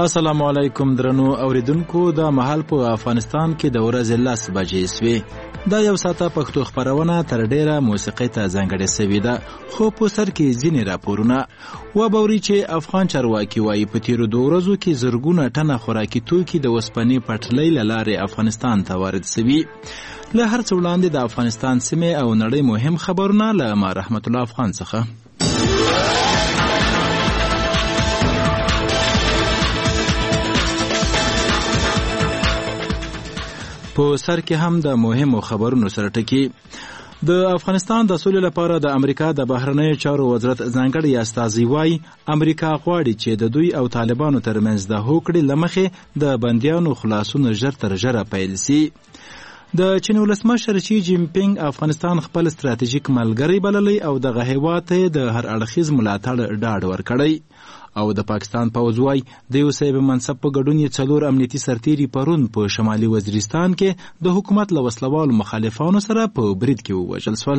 السلام علیکم درنو اوریدونکو، د مهال په افغانستان کې د ورځې 10 بجې سوې. دا یو ساعته پښتو خبرونه تر ډیره موسیقۍ ته ځانګړې سوې ده، خو په سر کې ځینې راپورونه وبوري چې افغان چارواکي وایي په تیرو 2 ورځو کې زرګونه ټنه خوراکي توکي د وسپنې پټلۍ له لارې افغانستان ته وارد سوي. له هر څه وړاندې د افغانستان سیمې او نړۍ مهم خبرونه له ما رحمت الله افغان څخه. په سر کې هم د مهمو خبرونو سره ټکی. د افغانستان د سولې لپاره د امریکا د بهرنیو چارو وزارت ځانګړی استازی وایي امریکا غواړي چې د دوی او طالبانو ترمنځ د هوکړې له مخې د بندیانو خلاصون ژر تر ژره پیل سي. د چین ولسمشر شي جین پینګ افغانستان خپل ستراتیژیک ملګری بللی او دغه هیواد ته د هر اړخیز ملاتړ ډاډ ورکړی. او د پاکستان پوځ وایي د یو صاحب منصب په ګډون یې 4 امنیتي سرتیري پرون په شمالي وزیرستان کې د حکومت له وسلوالو مخالفانو سره په برید کې ووژل شول.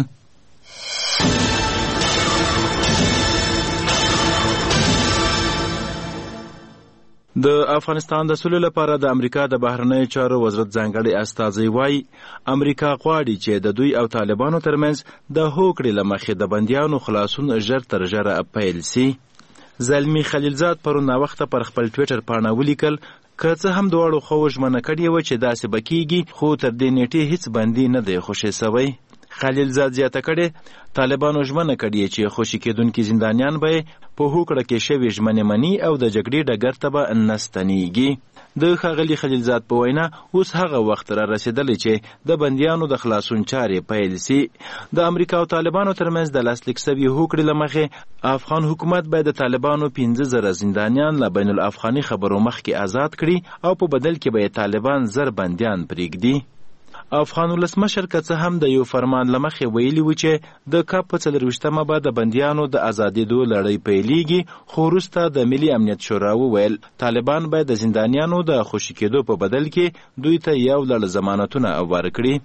د افغانستان د سولې لپاره د امریکا د بهرنیو چارو وزارت ځانګړی استازی وایي امریکا غواړي چې د دوی او طالبانو ترمنځ د هوکړې له مخې د بندیانو خلاصون ژر تر ژره پیل سي. زلمی خلیلزاد پرون ناوخته پر خپل ټویټر پاڼه ولیکل که څه هم دواړو خو ژمنه کړې وه چې داسې به کیږي، خو تر دې نیټې هیڅ بندي نه دی خوشی سوی. خلیلزاد زیاته کړې طالبانو ژمنه کړې چې خوشي کېدونکي زندانیان به په هوکړه کې شوي ژمنې مني او د جګړې ډګر ته به نه ستنېږي. د ښاغلي خلیلزاد په وینا اوس هغه وخت را رسېدلی چې د بندیانو د خلاصون چارې پیل سي. د امریکا او طالبانو ترمنځ د لاسلیک سوي هوکړې له مخې افغان حکومت باید د طالبانو 15,000 زندانیان له بین الافغاني خبرو مخکې آزاد کړي او په بدل کې به طالبان زر بندیان پرېږدي. افغان ولسمشر که څه هم د یو فرمان له مخې ویلي و چې د کاپ په 24مه به د بندیانو د ازادېدو لړۍ پیلیږي، خو وروسته د ملي امنیت شورا وویل طالبان باید د زندانیانو د خوشي کېدو په بدل کې دوی ته یو لړ ضمانتونه ورکړي.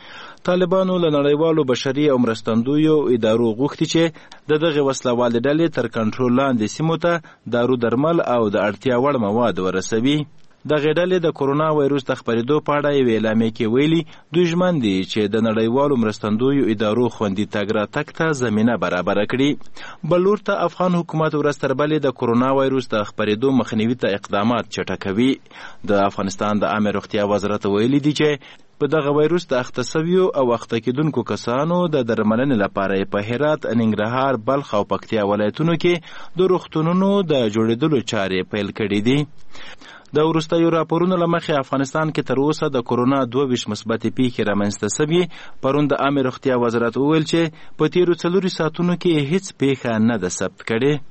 طالبانو له نړیوالو بشري او مرستندویو ادارو غوښتي چې د دغې وسلوالې ډلې تر کنټرول لاندې سیمو ته دارو درمل او د اړتیا وړ مواد ورسوي. دغې ډلې د کورونا وایروس د خپرېدو په اړه یوې اعلامیې کې ویلي دوی ژمن دي چې د نړیوالو مرستندویو ادارو خوندي تګ راتګ ته زمینه برابره کړي. بل لور ته افغان حکومت ورځ تر بلې د کورونا وایروس د خپرېدو مخنیوي ته اقدامات چټکوي. د افغانستان د عامه روغتیا وزارت ویلي دي چې په دغه وایروس د اخته سویو او اخته کېدونکو کسانو د درملنې لپاره په هرات، ننګرهار، بلخ او پکتیا ولایتونو کې د روغتونونو د جوړېدلو چارې پیل کړي دي. د وروستیو راپورونو له مخې افغانستان کې تر اوسه د کورونا 22 مثبتې پیښې رامنځته سوي. پرون د عامه روغتیا وزارت وویل چې په تیرو 4 ساعتونو کې هیڅ پیښه نه ده ثبت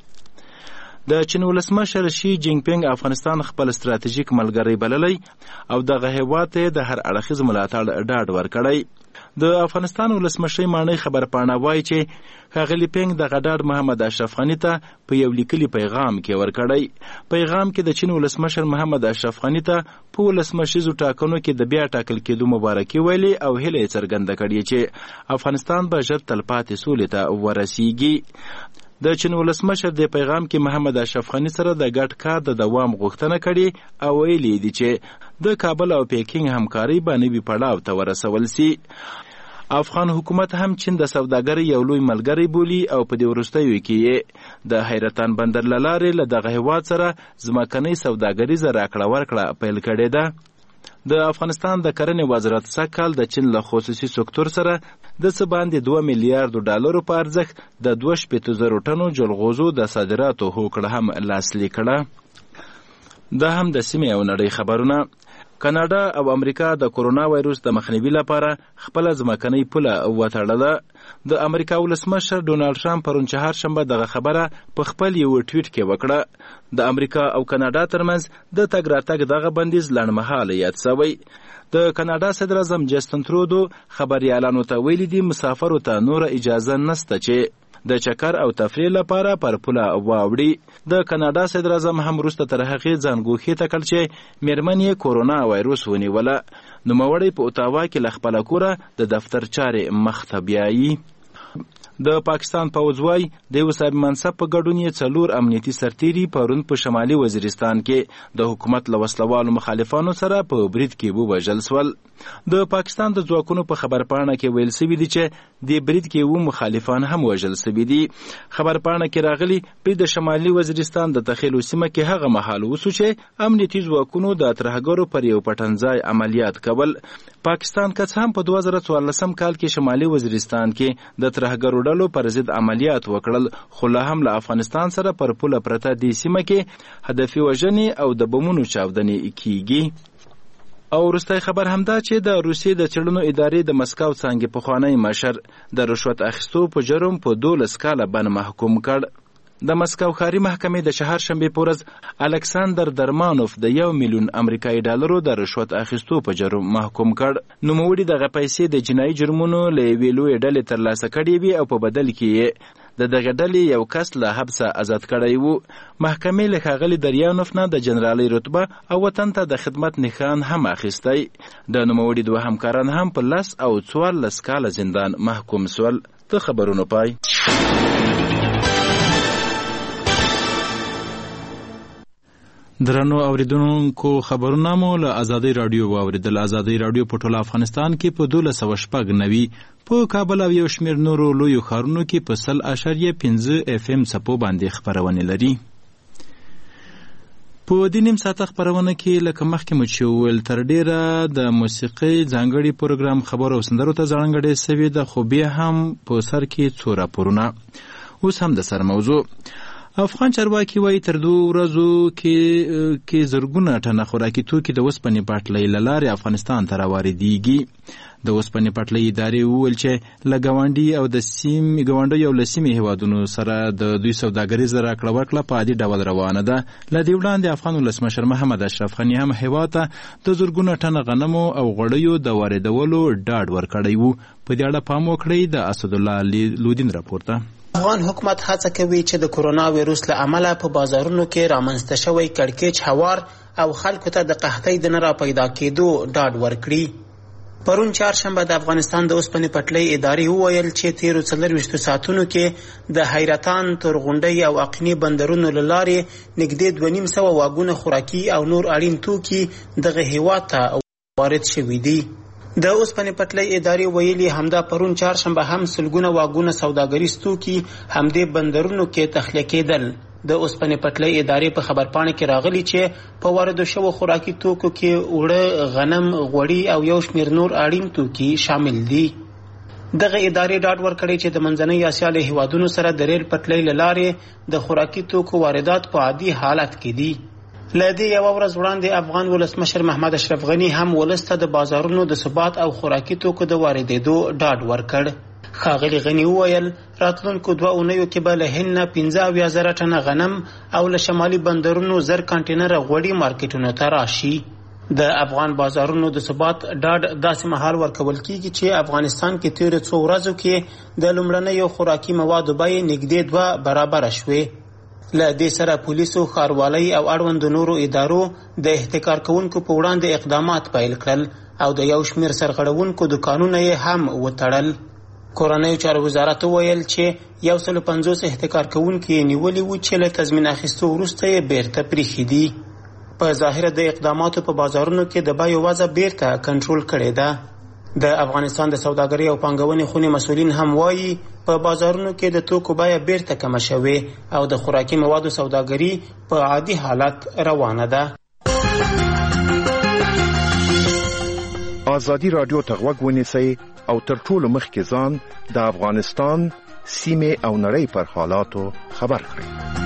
کړې. د چین ولسمشر شي جین پینګ افغانستان خپل ستراتیژیک ملګری بللی او دغه هیواد ته د هر اړخیز ملاتړ ډاډ ورکړی. د افغانستان ولسمشر مانی خبرپاڼه وایي چې ښاغلي پینګ دغه ډاډ محمد اشرف غني ته په یو لیکلي پیغام کې ورکړی. پیغام کې د چین ولسمشر محمد اشرف غني ته په ولسمشریزو ټاکنو کې د بیا ټاکل کېدو مبارکي ویلي او هیله یې څرګنده کړې چې افغانستان به ژر تلپاتې سولې ته ورسیږي. د چین ولسمشر د پیغام کې محمد اشرف غني سره د ګډ کار د دوام غوښتنه کړې او ویلي دي چې د کابل او پیکینګ همکاري به نوي پړاو ته ورسول سي. افغان حکومت هم چین د سوداګرۍ یو لوی ملګری بولي او په دې وروستیو کې د حیرتان بندر له لارې له دغه هیواد سره ځمکنۍ سوداګریزه راکړه ورکړه پیل کړې ده. د افغانستان د کرنې وزارت سږکال د چین له خصوصي سکتور سره د څه باندې 2 میلیارډ ډالرو په ارزښت د 2,000 ټنو جلغوزو د صادراتو هوکړه هم لاسلیک کړه. دا هم د سیمې او نړۍ خبرونه. کاناډا او امریکا د کورونا وایروس د مخنیوي لپاره خپل ځمکنۍ پوله وتړله. د امریکا ولسمشر ډونالډ ټرمپ پرون چهارشنبه دغه خبره په خپل یو ټویټ کې وکړه. د امریکا او کاناډا ترمنځ د تګ راتګ دغه بندیز لنډمهاله یاد سوی. د کاناډا صدر اعظم جسټن ترودو خبریالانو ته ویلي دي مسافرو ته نور اجازه نشته چې د چکر او تفریح لپاره پر پوله واوړي. د کاناډا صدر اعظم هم وروسته تر هغې ځان ګوښې ته کړ چې میرمن یې کورونا وایروس ونیوله. نوموړی په اوتاوا کې له خپله کوره د دفتر چارې مخ ته بیایي. د پاکستان پوځ وایي د یو صاحب منصب په ګډون یې 4 امنیتي سرتیري پرون په شمالي وزیرستان کې د حکومت له وسلوالو مخالفانو سره په برید کې ووژل شول. د پاکستان د ځواکونو په خبرپاڼه کې ویل شوي دي چې د برید کې مخالفان هم وژل شوي دي. خبرپاڼه کې راغلي برید د شمالي وزیرستان د تخیلو سیمه کې هغه مهال وسو چې امنیتي ځواکونو د ترهګرو پر یو پټنځای عملیات کول. پاکستان که څه هم په 2014 کال کې شمالي وزیرستان کې د ترهګرو ډلو پر ضد عملیات وکړل، خو لا هم له افغانستان سره پر پوله پرته دې سیمه کې هدفي وژنې او د بمونو چاودنې کیږي. او وروستی خبر همدا چې د روسیې د څېړنو ادارې د مسکو څانګې پخوانی مشر د رشوت اخیستو په جرم په 12 کاله بند محکوم کړ. د مسکو ښاري محکمې د چهارشنبې په ورځ الکساندر درمانوف د 1 میلیون امریکایي ډالرو د رشوت اخیستو په جرم محکوم کړ. نوموړي دغه پیسې د جنایي جرمونو له یوې لویې ډلې ترلاسه کړې وي او په بدل کې یې د دغه ډلې یو کس له حبسه آزاد کړی و. محکمې له ښاغلي دریانوف نه د جنرالۍ رتبه او وطن ته د خدمت نښان هم اخیستی. د نوموړي 2 همکاران هم په 10 او 14 کاله زندان محکوم شول. د خبرونو پای. درنو اوریدونکو خبرونه مو له آزادۍ رادیو واوریدل. آزادۍ رادیو په ټول افغانستان کې په 1290 په کابل او یو شمېر نورو لویو ښارونو کې په 100.5 FM څپو باندې خپرونې لري. په دې نیم ساعته خپرونه کې لکه مخکې مو چې وویل تر ډېره د موسیقۍ ځانګړي پروګرام خبرو او سندرو ته ځانګړې سوې ده، خو بیا هم په سر کې څو راپورونه. اوس هم د سر موضوع. افغان چارواکي وایي تر 2 ورځو کې زرګونه ټنه خوراکي توکي د اوسپنې پټلۍ له لارې افغانستان ته راواردېږي. د اوسپنې پټلۍ ادارې وویل چې له ګاونډیو او له سیمې هېوادونو سره د دوی سوداګریزه راکړه ورکړه په عادي ډول روانه ده. له دې وړاندې افغان ولسمشر محمد اشرف غني هم هېواد ته د زرګونه ټنه غنمو او غوړیو د واردولو ډاډ ورکړی و. په دې اړه پام وکړئ د اسدالله لودین راپورته. افغان حکومت هڅه کوي چې د کورونا ویروس له امله په بازارونو کې رامنځته شوی کړکېچ هوار او خلکو ته د قحطۍ د نه را پیدا کېدو ډاډ ورکړي. پرون چهارشنبه د افغانستان د اوسپنې پټلۍ ادارې وویل چې تیرو 24 ساعتونو کې د حیرتان، تورغونډۍ او اقینې بندرونو له لارې نږدې 250 واګونه خوراکي او نور اړین توکي دغه هیواد ته وارد شوي دي. د اوسپنې پټلۍ ادارې ویلي همدا پرون چهارشنبه هم سلګونه واګونه سوداګریز توکي همدې بندرونو کې تخلیه کېدل. د اوسپنې پټلۍ ادارې په خبرپاڼه کې راغلي چې په واردو شوو خوراکي توکو کې اوړه، غنم، غوړي او یو شمېر نور اړین توکي شامل دي. دغه ادارې ډاډ ورکړی چې د منځنۍ اسیا له هیوادونو سره د ریل پټلۍ له لارې د خوراکي توکو واردات په عادي حالت کې دي. له دې یوه ورځ وړاندې افغان ولسمشر محمد اشرف غني هم ولس ته د بازارونو د ثبات او خوراکي توکو د واردېدو ډاډ ورکړ. ښاغلي غني وویل راتلونکو 2 اونیو کې به له هند نه 15,000 ټنه غنم او له شمالي بندرونو 1000 کانټینره غوړي مارکیټونو ته راشي. د افغان بازارونو د ثبات ډاډ داسې مهال ورکول کیږي چې افغانستان کې تیرو 2 ورځو کې د لومړنیو خوراکي موادو بیې نږدې 2 برابره شوې. له دې سره پولیسو، ښاروالۍ او اړوندو نورو ادارو د احتکار کوونکو په وړاندې اقدامات پیل کړل او د یو شمېر سرغړونکو دوکانونه یې هم وتړل. کورنیو چارو وزارت وویل چې 150 احتکار کوونکي نیولي وو چې له تضمین اخیستو وروسته یې بیرته پریښي دي. په ظاهره د اقداماتو په بازارونو کې د بیو وضع بیرته کنټرول کړې ده. د افغانستان د سوداګرۍ او پانګونې خونې مسؤلین هم وایي په بازارونو کې د توکو بیه بیرته کمه شوې او د خوراکي موادو سوداګري په عادي حالت روانه ده. آزادي رادیو ته غوږ ونیسئ او تر ټولو مخکې ځان د افغانستان سیمې او نړۍ پر حالاتو خبر کړئ.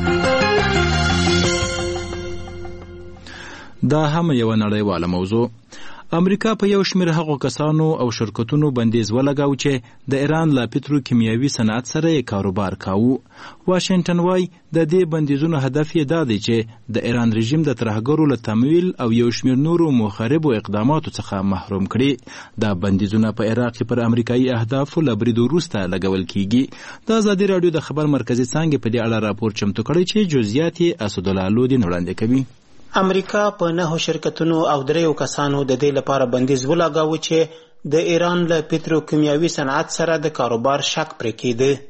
دا هم یو نړیواله موضوع. امریکا په یو شمېر هغو کسانو او شرکتونو بندیز ولګاو چې د ایران له پتروکیمیاوي صنعت سره یې کاروبار کاوه. واشنګټن وایي د دې بندیزونو هدف یې دا دی چې د ایران رژیم د ترهګرو له تمویل او یو شمېر نورو مخربو اقداماتو څخه محروم کړي. دا بندیزونه په عراق کې پر امریکایي اهدافو له برید وروسته لګول کیږي. د ازادي راډیو د خبر مرکزي څانګې په دې اړه راپور چمتو کړی چې جزئیات یې اسدالله لودین وړاندې کوي. امریکا په 9 شرکتونو او 3 کسانو د دې لپاره بندیز ولګاوه چې د ایران له پتروکیمیاوي صنعت سره د کاروبار شک پرې کېده.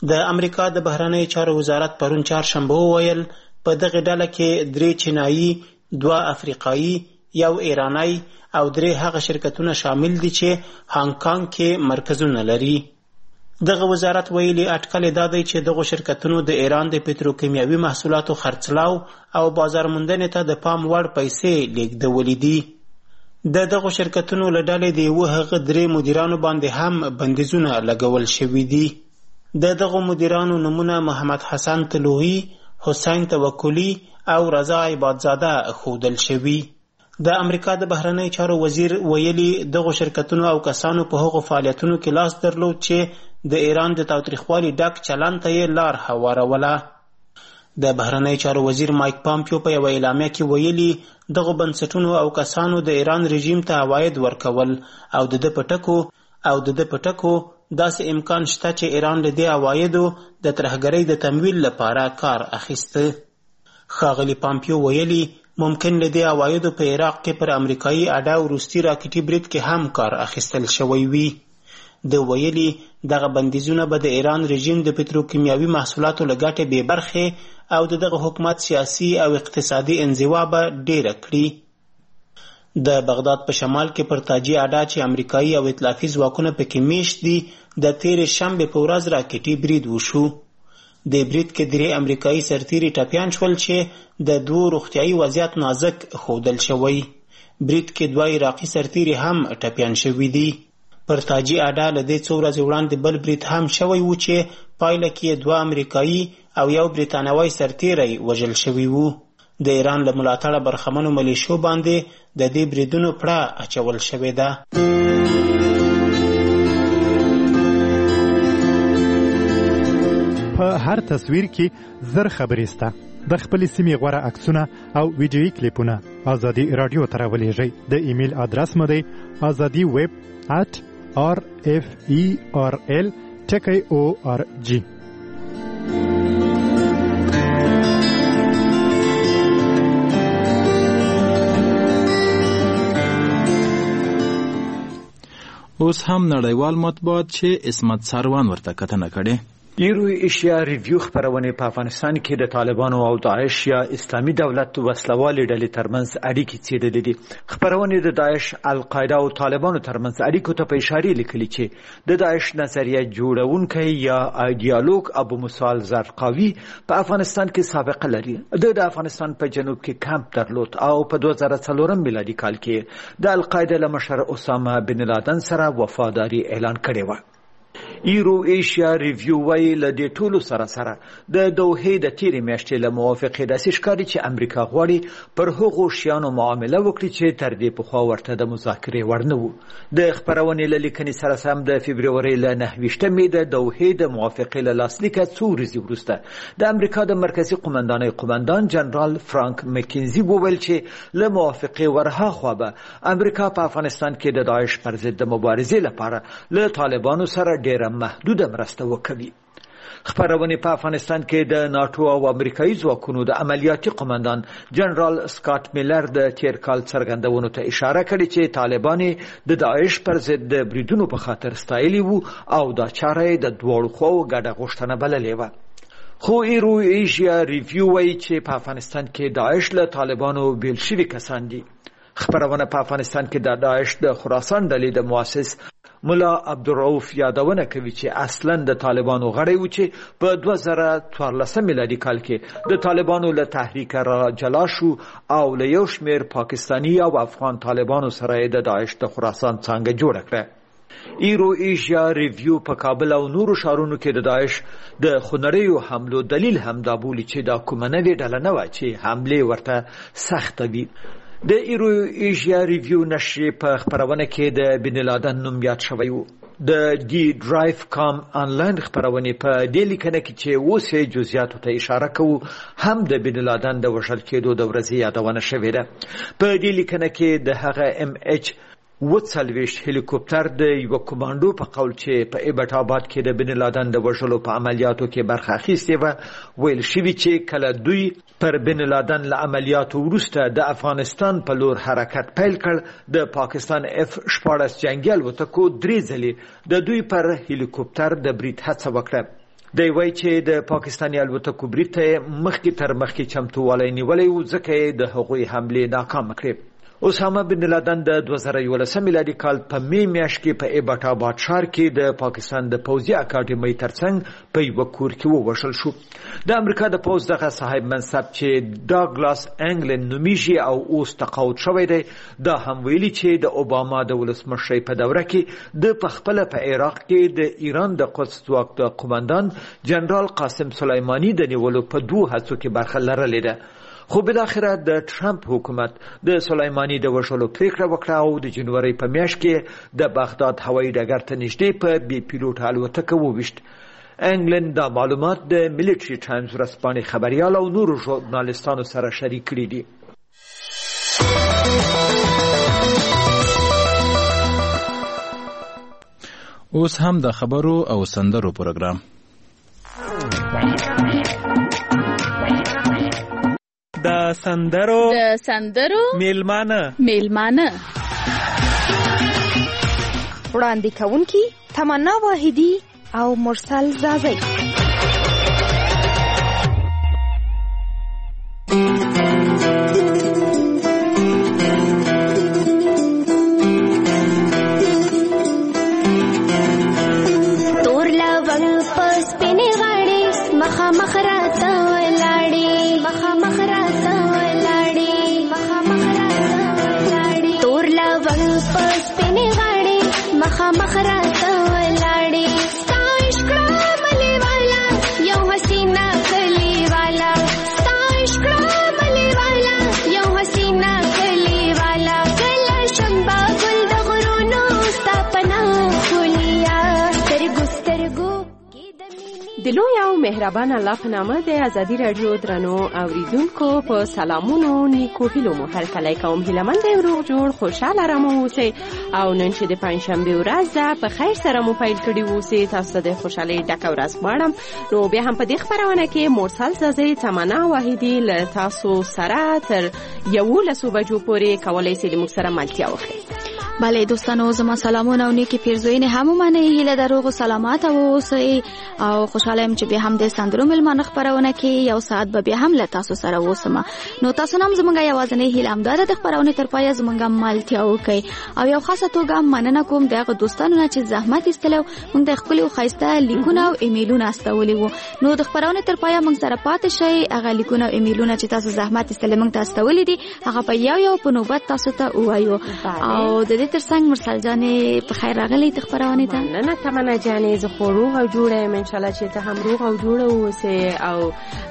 د امریکا د بهرنیو چارو وزارت پرون چهارشنبه وویل په دغه ډله کې 3 چینایي، 2 افریقایي، 1 ایرانی او 3 هغه شرکتونه شامل دي چې هانګ کانګ کې مرکزونه لري. دغه وزارت ویلي اټکل دا دی چې دغه شرکتونو د ایران د پتروکیمیاوي محصولاتو خرڅلاو او بازار موندنې ته د پام وړ پیسې لیږدولې دي. د دغه شرکتونو له ډلې د یوه هغه 3 مدیرانو باندې هم بندیزونه لګول شوي دي. د دغه مدیرانو نمونه محمد حسن طلوعي، حسین توکلی او رضا عبادزاده ښودل شوي. د امریکا د بهرنیو چارو وزیر ویلي دغه شرکتونو او کسانو په هغو فعالیتونو کې لاس درلود چې د ایران د تاوتریخوالي ډک چلند ته یې لار هواروله. د بهرنیو چارو وزیر مایک پامپیو په یوه اعلامیه کې ویلي دغه بنسټونو او کسانو د ایران رژیم ته عواید ورکول او د ده په ټکو داسې امکان شته چې ایران له دې عوایدو د ترهګرۍ د تمویل لپاره کار اخیسته. ښاغلي پامپیو ویلي ممکن له دې عوایدو په عراق کې پر امریکایي اډه او روسي راکټي برید کې هم کار اخیستل شوی وي. د ویلي دغه بندیزونه به د ایران رژیم د پتروکیمیاوي محصولاتو له ګټې بې برخې او دغه حکومت سیاسي او اقتصادي انزوا به ډیره کړي. د بغداد په شمال کې پر تاجي اډه چې امریکایي او ائتلافي ځواکونه پکې میشت دي د تیرې شنبې په ورځ راکټي برید وشو. د برید کې 3 امریکایي سرتیري ټپیان شول چې د 2 روغتیایي وضعیت نازک ښودل شوی. برید کې 2 عراقي سرتیري هم ټپیان شوي دي. پر تاجي اډه له دې څو ورځې وړاندې بل برید هم شوی و چې پایله کې 2 امریکایي او 1 بریتانوي سرتیری وژل شوي وو. د ایران له ملاتړه برخمنو ملیشو باندې د دې بریدونو پړه اچول شوې ده. په هر تصویر کې زر خبرې سته. د خپلې سیمې غوره عکسونه او ویډیویي کلیپونه ازادي راډیو ته راولېږئ. د ایمیل ادرس مو دی azadi@rferl.org. اوس هم نړیوال مطبوعات چې اسمت ساروان ورته کتنه کړې. ایرو ایشیا ریویو خپرونې په افغانستان کې د طالبانو او داعش یا اسلامي دولت وسلوالې ډلې ترمنځ اړیکې څېړلې دي. خپرونې د داعش، القاعده او طالبانو ترمنځ اړیکو ته په اشارې لیکلي چې د داعش نظریه جوړونکی یا ایډیالوګ ابو موسی الزرقاوي په افغانستان کې سابقه لري. د افغانستان په جنوب کې کمپ درلود او په 2004 میلادي کال کې د القاعده له مشر اسامه بن لادن سره وفاداری اعلان کړی و. ایرو ایشیا ریویو وایي له دې ټولو سره د دوحې د تیرې میاشتې له موافقې داسې ښکاري چې امریکا غواړي پر هغو شیانو معامله وکړي چې تر دې پخوا ورته د مذاکرې وړ نه وو. د خپرونې له لیکنې سره سم د فبرورۍ له 9 د دوحې د موافقې له لاسلیکه څو ورځې وروسته د امریکا د مرکزي قومندانۍ قومندان جنرال فرانک مکینزي وویل چې له موافقې ورهاخوا به امریکا په افغانستان کې د داعش پر ضد د مبارزې لپاره له طالبانو سره ډېره محدوده مرسته وکوي. خپرونې په افغانستان کې د ناتو او امریکایي ځواکونو د عملیاتي قومندان جنرال سکاټ میلر د تیر کال څرګندونو ته اشاره کړې چې طالبان د داعش پر ضد د بریدونو په خاطر ستایلي وو او دا چاره د دواړو خواو ګډه غوښتنه بللې وه. خو ایرو ایشیا ریویو وایي چې په افغانستان کې داعش له طالبانو بیل شوي کسان دي. خپرونه په افغانستان کې د داعش د خراسان ډلې د مؤسس ملا عبدالرؤف یادونه کوي چې اصلا د طالبانو غړی و چې په 2014 میلادي کال کې د طالبانو له تحریک را جلا شو او له یو شمېر پاکستاني او افغان طالبانو سره د داعش د خراسان څانګه جوړه کړه. ایرو ایشیا ریویو په کابل او نورو ښارونو کې د داعش د خونړیو حملو دلیل هم دا بولي چې دا کومه نوې ډله نه وه چې حملې ورته سخته وي. د ایرو ایشیا ریویو نشر په خپرونه کې د بن لادن نوم یاد شوی و. د دی ډرایو کام آنلاین خپرونې په دې لیکنه کې چې اوس یې جزئیاتو ته اشاره کوو هم د بن لادن د وژل کېدو د ورځې یادونه شوې ده. په دې لیکنه کې د هغه MH 40 هلیکوپټر د یو کمانډو په قول چې په ایبټ آباد کې د بن لادن د وژلو په عملیاتو کې برخه اخیستې وه ویل شوي چې کله دوی پر بن لادن له عملیاتو وروسته د افغانستان په لور حرکت پیل کړ د پاکستان F-14 جنګي الوتکو 3 ځلې د دوی پر هلیکوپټر د برید هڅه وکړه. دی وایي چې د پاکستاني الوتکو برید ته مخکې تر مخکې چمتووالی نیولی و ځکه یې د هغوی حملې ناکامه کړې. اسامه بن لادن د 2011 میلادي کال په می میاشت کې په ایبټ آباد ښار کې د پاکستان د پوځي اکاډمۍ ترڅنګ په یوه کور کې ووژل شو. د امریکا د پوځ دغه صاحب منصب چې ډاګلاس انګلن نومیږي او اوس تقاعد شوی دی، دا هم ویلي چې د اوباما د ولسمشرۍ په دوره کې د پخپله په عراق کې د ایران د قدس ځواک د قماندان جنرال قاسم سلیماني د نیولو په 2 هڅو کې برخه لرلې ده. خو بالاخره د ټرمپ حکومت د سلیماني د وژلو پریکړه وکړه او د جنوري په میاشت کې د بغداد هوایي ډګر ته نږدې په بي پیلوټ الوتکه وویشت. انګلند دا معلومات د ملټري ټایمز ورځپاڼې خبريال او نورو ژورنالستانو سره شریک کړي دي. اوس هم د خبرو او سندرو پروګرام. د سندرو میلمانه وړاندې کوونکي تمنا واحدی او مرسل زازی. تور لونګ پس پینې غاړې مخامخ راته ولاړې تور لونګ پس پینې غاړې مخامخ راته ولاړې ستا عشق ملي والا یو حسینه کلی والا ستا عشق ملي والا یو حسینه کلی والا کله شنبه ګل د غرونو ستا پناه ښکلیا سترګو د لوی او مهربان الله په نامه د ازادي راډیو درنو اوریدونکو په سلامونو نیکو هیلو مو هرکلی کوم. هیلهمند یم روغ جوړ خوشحاله رمو اوسئ او نن چې د پنجشنبې ورځ ده په خیر سره مو پیل کړي اوسئ. تاسو ته د خوشحالۍ ډکه ورځ غواړم. نو بیا هم په دې خپرونه کې مرسل زازی تمنا واحدي له تاسو سره تر 11 بجو پورې کولی سئ موږ سره ملتیا وکړئ. بله دوستانو زما سلامونه او نیکی پیرزوینې هم ومنئ. هیله د روغ و سلامت اوسئ او خوشحاله یم چې بیا هم د سندرو میلمانه خپرونه کې یو ساعت به بیا هم له تاسو سره اوسم. نو تاسو هم زموږ یوازینۍ هیله همدا ده د خپرونې تر پایه زموږ ملتیا وکړئ او یو خاصه توګه مننه کوم د هغه دوستانو نه چې زحمت ایستلی او موږ د ښکلي او ښایسته لیکونه او ایمیلونه استولي وو. نو د خپرونې تر پایه موږ سره پاتې شئ. هغه لیکونه او ایمیلونه چې تاسو زحمت ایستلی موږ ته استولي دي هغه په یو په نوبت تاسو ته ووایو. او د دې ترڅنګ مرسل جانې په خیر راغلی د خپرونې ته. مننه تمنا جانې. زه خو روغ او جوړه یم انشاءالله چې ته هم روغ او جوړه اوسې او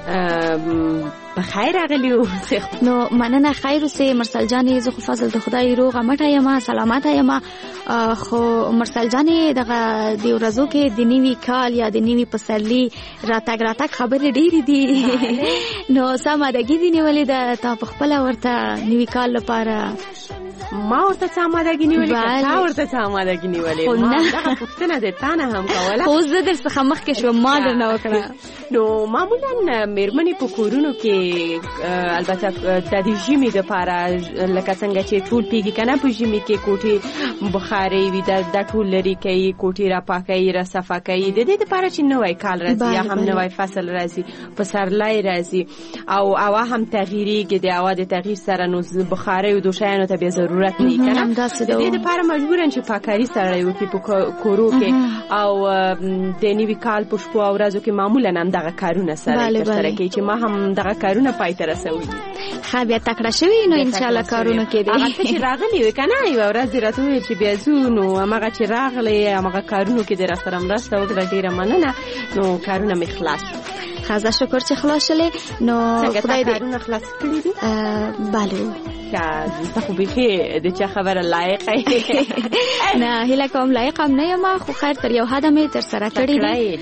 په خیر راغلی اوسې. نو مننه خیر اوسې مرسل جانې. زه خو فضل د خدای روغه مټه یم سلامته یم. خو مرسل جانې دغه د ورځو کې د نوي کال یا د نوي پسرلي راتګ خبرې ډېرې دي. نو سمادګي دې نیولې ده تا په خپله ورته نوي کال لپاره؟ ما ورته څه آمادګي نیولې تا ورته څه آمادګي نیولې؟ ما دغه پوښتنه د تا نه هم کوله خو زه در څخه مخکې شوم ما درنه وکړه. نو معمولا مېرمنې په کورونو کې البته د دې ژمي دپاره لکه څنګه چې ټول پیږي که نه په ژمي کې کوټې بخارۍ وي دا ټول لرې کوي کوټې را پاکوي را صفا کوي د دې دپاره چې نوی کال راځي یا هم نوی فصل راځي پسرلی راځي او هوا هم تغییرېږي د هوا د تغییر سره نو بخارۍ او دوشیانو ته بیا ضرورت نه وي که نه. د دې دپاره مجبورن چې پاککاري سړی وکړي په کورو کې او د نوي کال په شپو او ورځو کې معمولا هم دغه کارونه سره ترسره کوي چې ما هم دغه کارونه پای ته رسولي. ښه بیا تکړه شوي نو انشاءالله کارونو کې دی. هغه ته چې راغلي وي که نه یوه ورځ دې راته وویل چې بیا ځو نو همغه چې راغلی همغه کارونو کې دې راسره مرسته وکړه ډېره مننه. نو کارونه مې خلاص خزه شکر چې خلاص شلې. نو خدای دې کارونه خلاص کړي دي؟ بله ته خو بیخي د چا خبره لایقه نه هیله کوم لایق هم نه یم خو خیر تر یو حده مې ترسره کړي دي.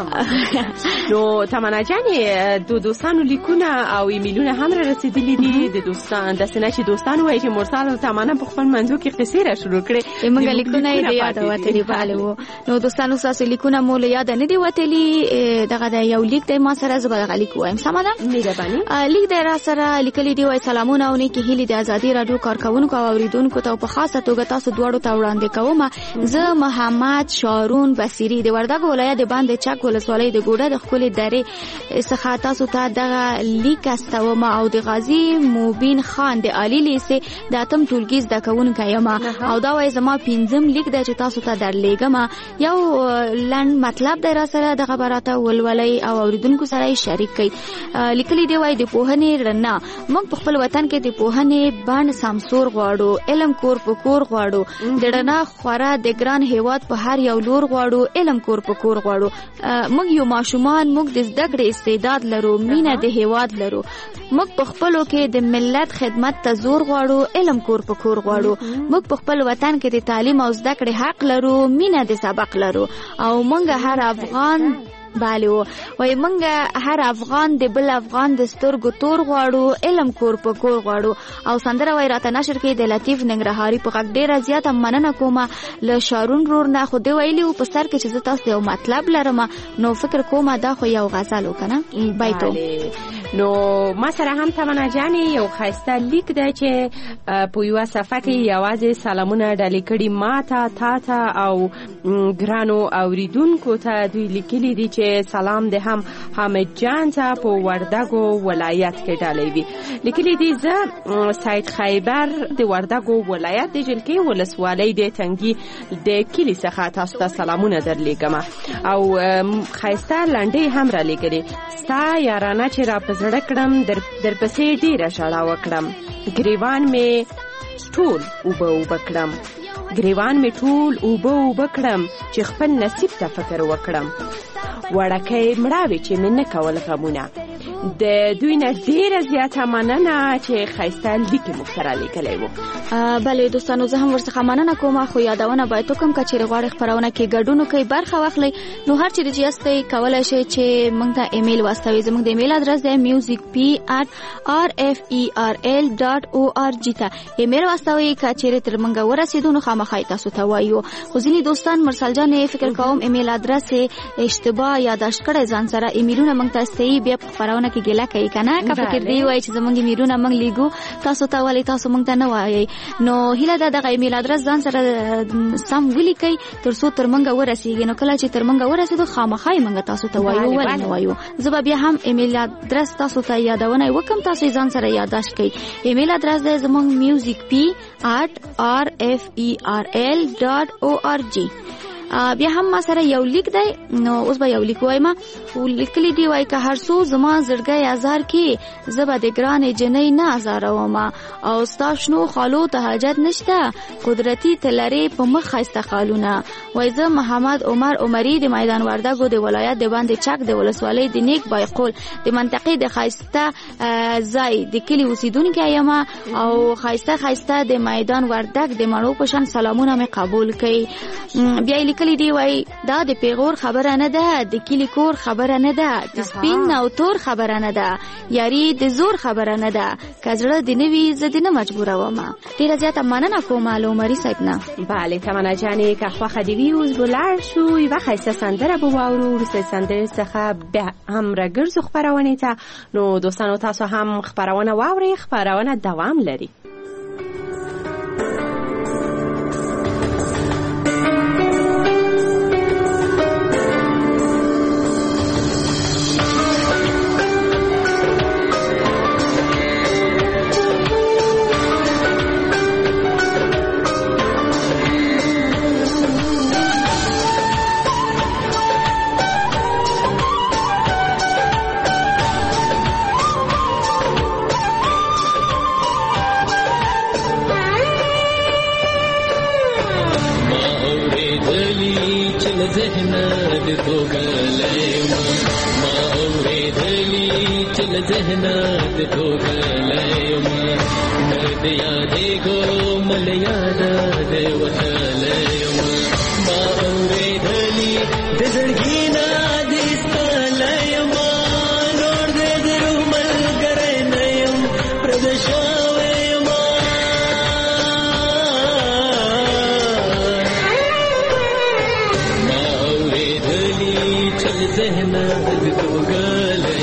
نو تمنا جانې د دوستانو لیکونه او ایمیلونه هم را رسېدلي دي د دوستان داسې نه چې دوستان وایي چې مرسل او تمنا په خپل منځو کې قصې را شروع کړې موږ لیکونه یې د یاده وتلي. بله نو دوستانو ستاسو لیکونه مو له یاده نه دي وتلي. دغه د یو لیک دی ما ما سره زه به غلیک وایم. سمه ده؟ مهرباني. لیک دی را سره لیکلي دی وای سلامونه او نیکې هیلې د ازادي راډیو کارکونکو او اوریدونکو ته په خاصه توګه تاسو دواړو ته وړاندې کوم. زه محمد شارون بصیري د وردګ ولایت د باندې چک ولسوالۍ د ګوډه د خپل درې څخه تاسو ته دغه لیک استوم او د غازی موبین خان د عالی لیسه د اتم ټولګي زده کوونکی یم او دا وای زما پنځم لیک د چې تاسو ته درلېږم. یو لنډ مطلب دی را سره د خبراته ولولۍ او اوریدونکو سره شریک کړئ. لیکلي دی وای د پوهنې رڼا موږ په خپل وطن کې د پوهنې باندې سمسور غواړو، علم کور په کور غواړو، د رڼا خورا د ګران هیواد په هر یو لور غواړو، علم کور په کور غواړو. موږ یو ماشومان، موږ د زده کړې استعداد لرو، مینه د هیواد لرو. موږ په خپلو کې د ملت خدمت ته زور غواړو، علم کور په کور غواړو. موږ په خپل وطن کې د تعلیم او زده کړې حق لرو، مینه د سبق لرو او موږ هر افغان بالو وای منګه هر افغان د بل افغان د سترګو تور غواړو، علم کور په کور غواړو. او سندره وای راته نشر کې د لطیف ننګرهاري په غږ ډیره زیاته مننه کومه له شارون رور نه. خو دی ویلی په سر کې چې زه تاسو یو مطلب لرم نو فکر کومه دا خو یو غزل وکنه بایتو. نو ما سره هم تمنا جانې یو خاسته لیک دی چې په یو صفحه کې یوازې سلامونه ډالې کړي ما ته او ګرانو اوریدونکو ته. دوی لیکلي دي چې سلام ده هم حامد جان ته په وردګو ولایت کې ډالې وي. لیکلي دي زه سید خیبر د وردګو ولایت د جلکې ولسوالۍ د تنګي د کلی څخه تاسو ته سلامونه درلیږم او خاسته لنډې هم را لیکلي. ستا یارانه چې را پزړه کړم در پسې ډیره ژړا وکړم، ګریوان می ټول اوبه کړم، ګریوان می ټول اوبه کړم چې خپل نصیب ته فکر وکړم. وړکې مړاوي چې من نه کول غمونه. د دوی نه ډیره زیاته مننه چې خایسته لیک موږ سره لیکلی وو. بله دوستانو زه هم ورڅخه مننه کوم. خو یادونه باید وکړم که چیرې غواړئ خپرونه کې ګډون کوئ برخه واخلئ نو هر چیرې چې یاستئ کولی شئ چې موږ ته ایمیل واستوئ. زموږ د ایمیل ادرس دی musicp@rferl.org ته ایمیل واستوئ. که چیرې تر موږ ورسېدو نو خامخا تاسو ته وایو. خو ځینې دوستان مرسل جان فکر کوم ایمیل ادرس اشتباه یاداشت کړی ځان سره ایمیلونه موږ ته استوي بیا په خپرونه کې ګیله کوي که نه. که فکر دی وایي چې زموږ ایمیلونه موږ لیږو تاسو ته ولې تاسو موږ ته نه وایئ نو هیله ده دغه ایمیل ادرس ځان سره سم ولیکئ تر څو تر موږ ورسېږي. نو کله چې تر موږ ورسېدو خامخا یې موږ تاسو ته وایو ولې نه وایو. زه به بیا هم ایمیل ادرس تاسو ته یادونه وکړم، تاسو یې ځان سره یاداشت کړئ. ایمیل ادرس دی زموږ musicp@rferl.org. بیا هم ما سره یو لیک دی نو اوس به یو لیک وایم. لیکلی دی وای که هر څو زما زړګی ازار کې زه به د ګرانې جنۍ نه ازاروم او ستا شنو خالو ته حاجت نشته قدرتي تلرې په مخ ښایسته خالونه. وای زه محمد عمر عمري د میدان وردګو د ولایت د باندې چک د ولسوالۍ د نیک بایقول د منطقې د ښایسته ځای د کلي اوسیدونکی یم او ښایسته د میدان وردګ د مڼو په شان سلامونه مې قبول کړئ. بیا لیکلی دی وای دا د پیغور خبره نه ده، د کلی کور خبره نه ده، د سپین او تور خبره نه ده، یاري د زور خبره نه ده. که زړه دې نه وي زه دې نه مجبوروم. ډېره زیاته مننه کوم له عمري صاحب نه. بله تمنا جانې که خوښه دې وي اوس به لاړ شو یوه ښایسته سندره به واورو. وروسته سندرې څخه بیا هم راګرځو خپرونې ته. نو دوستانو تاسو هم خپرونه واورئ، خپرونه دوام لري. ذهن د توګل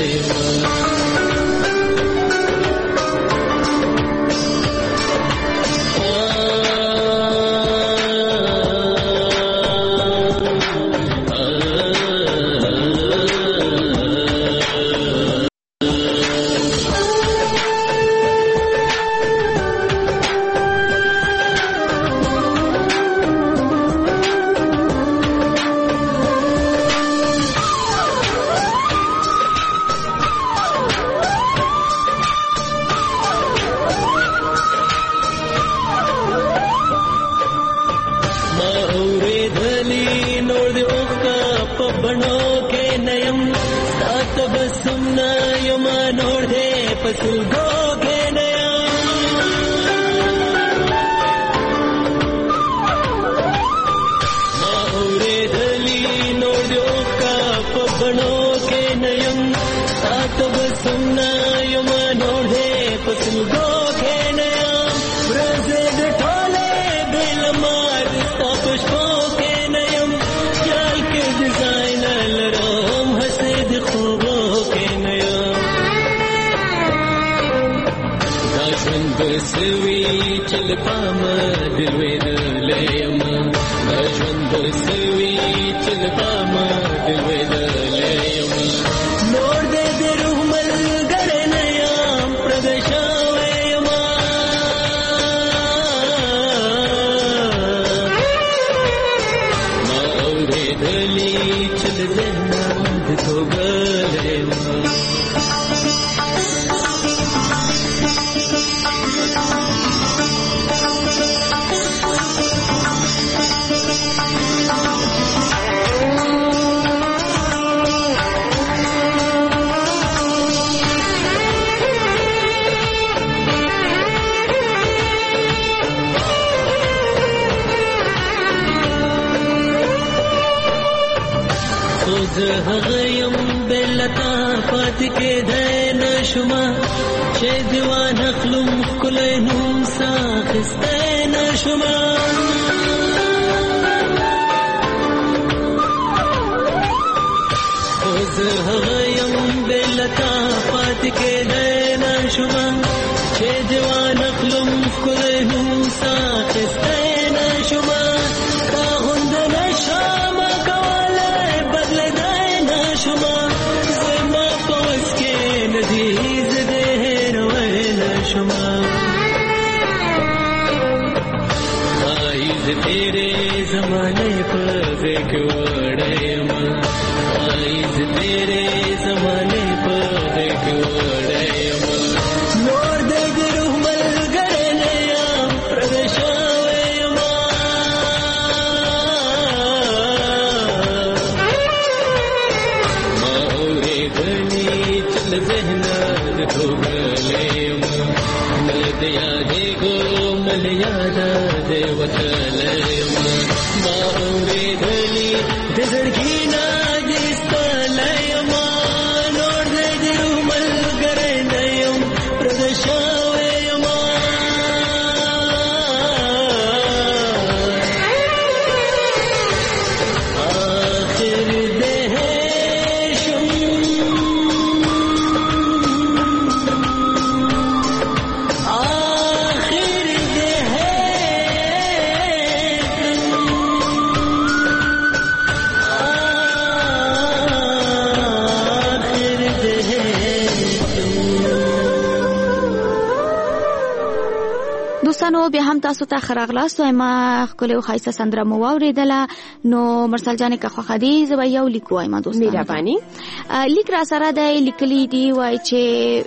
دوستانو بیا هم تاسو ته خراغلاست وای ما خپل او خایسته سندره مو اوریدله نو مرسل جان که خو خدي زو یو لیکو وای ما دوستانو مهرباني لیک را سره د لیکلي دی وای چې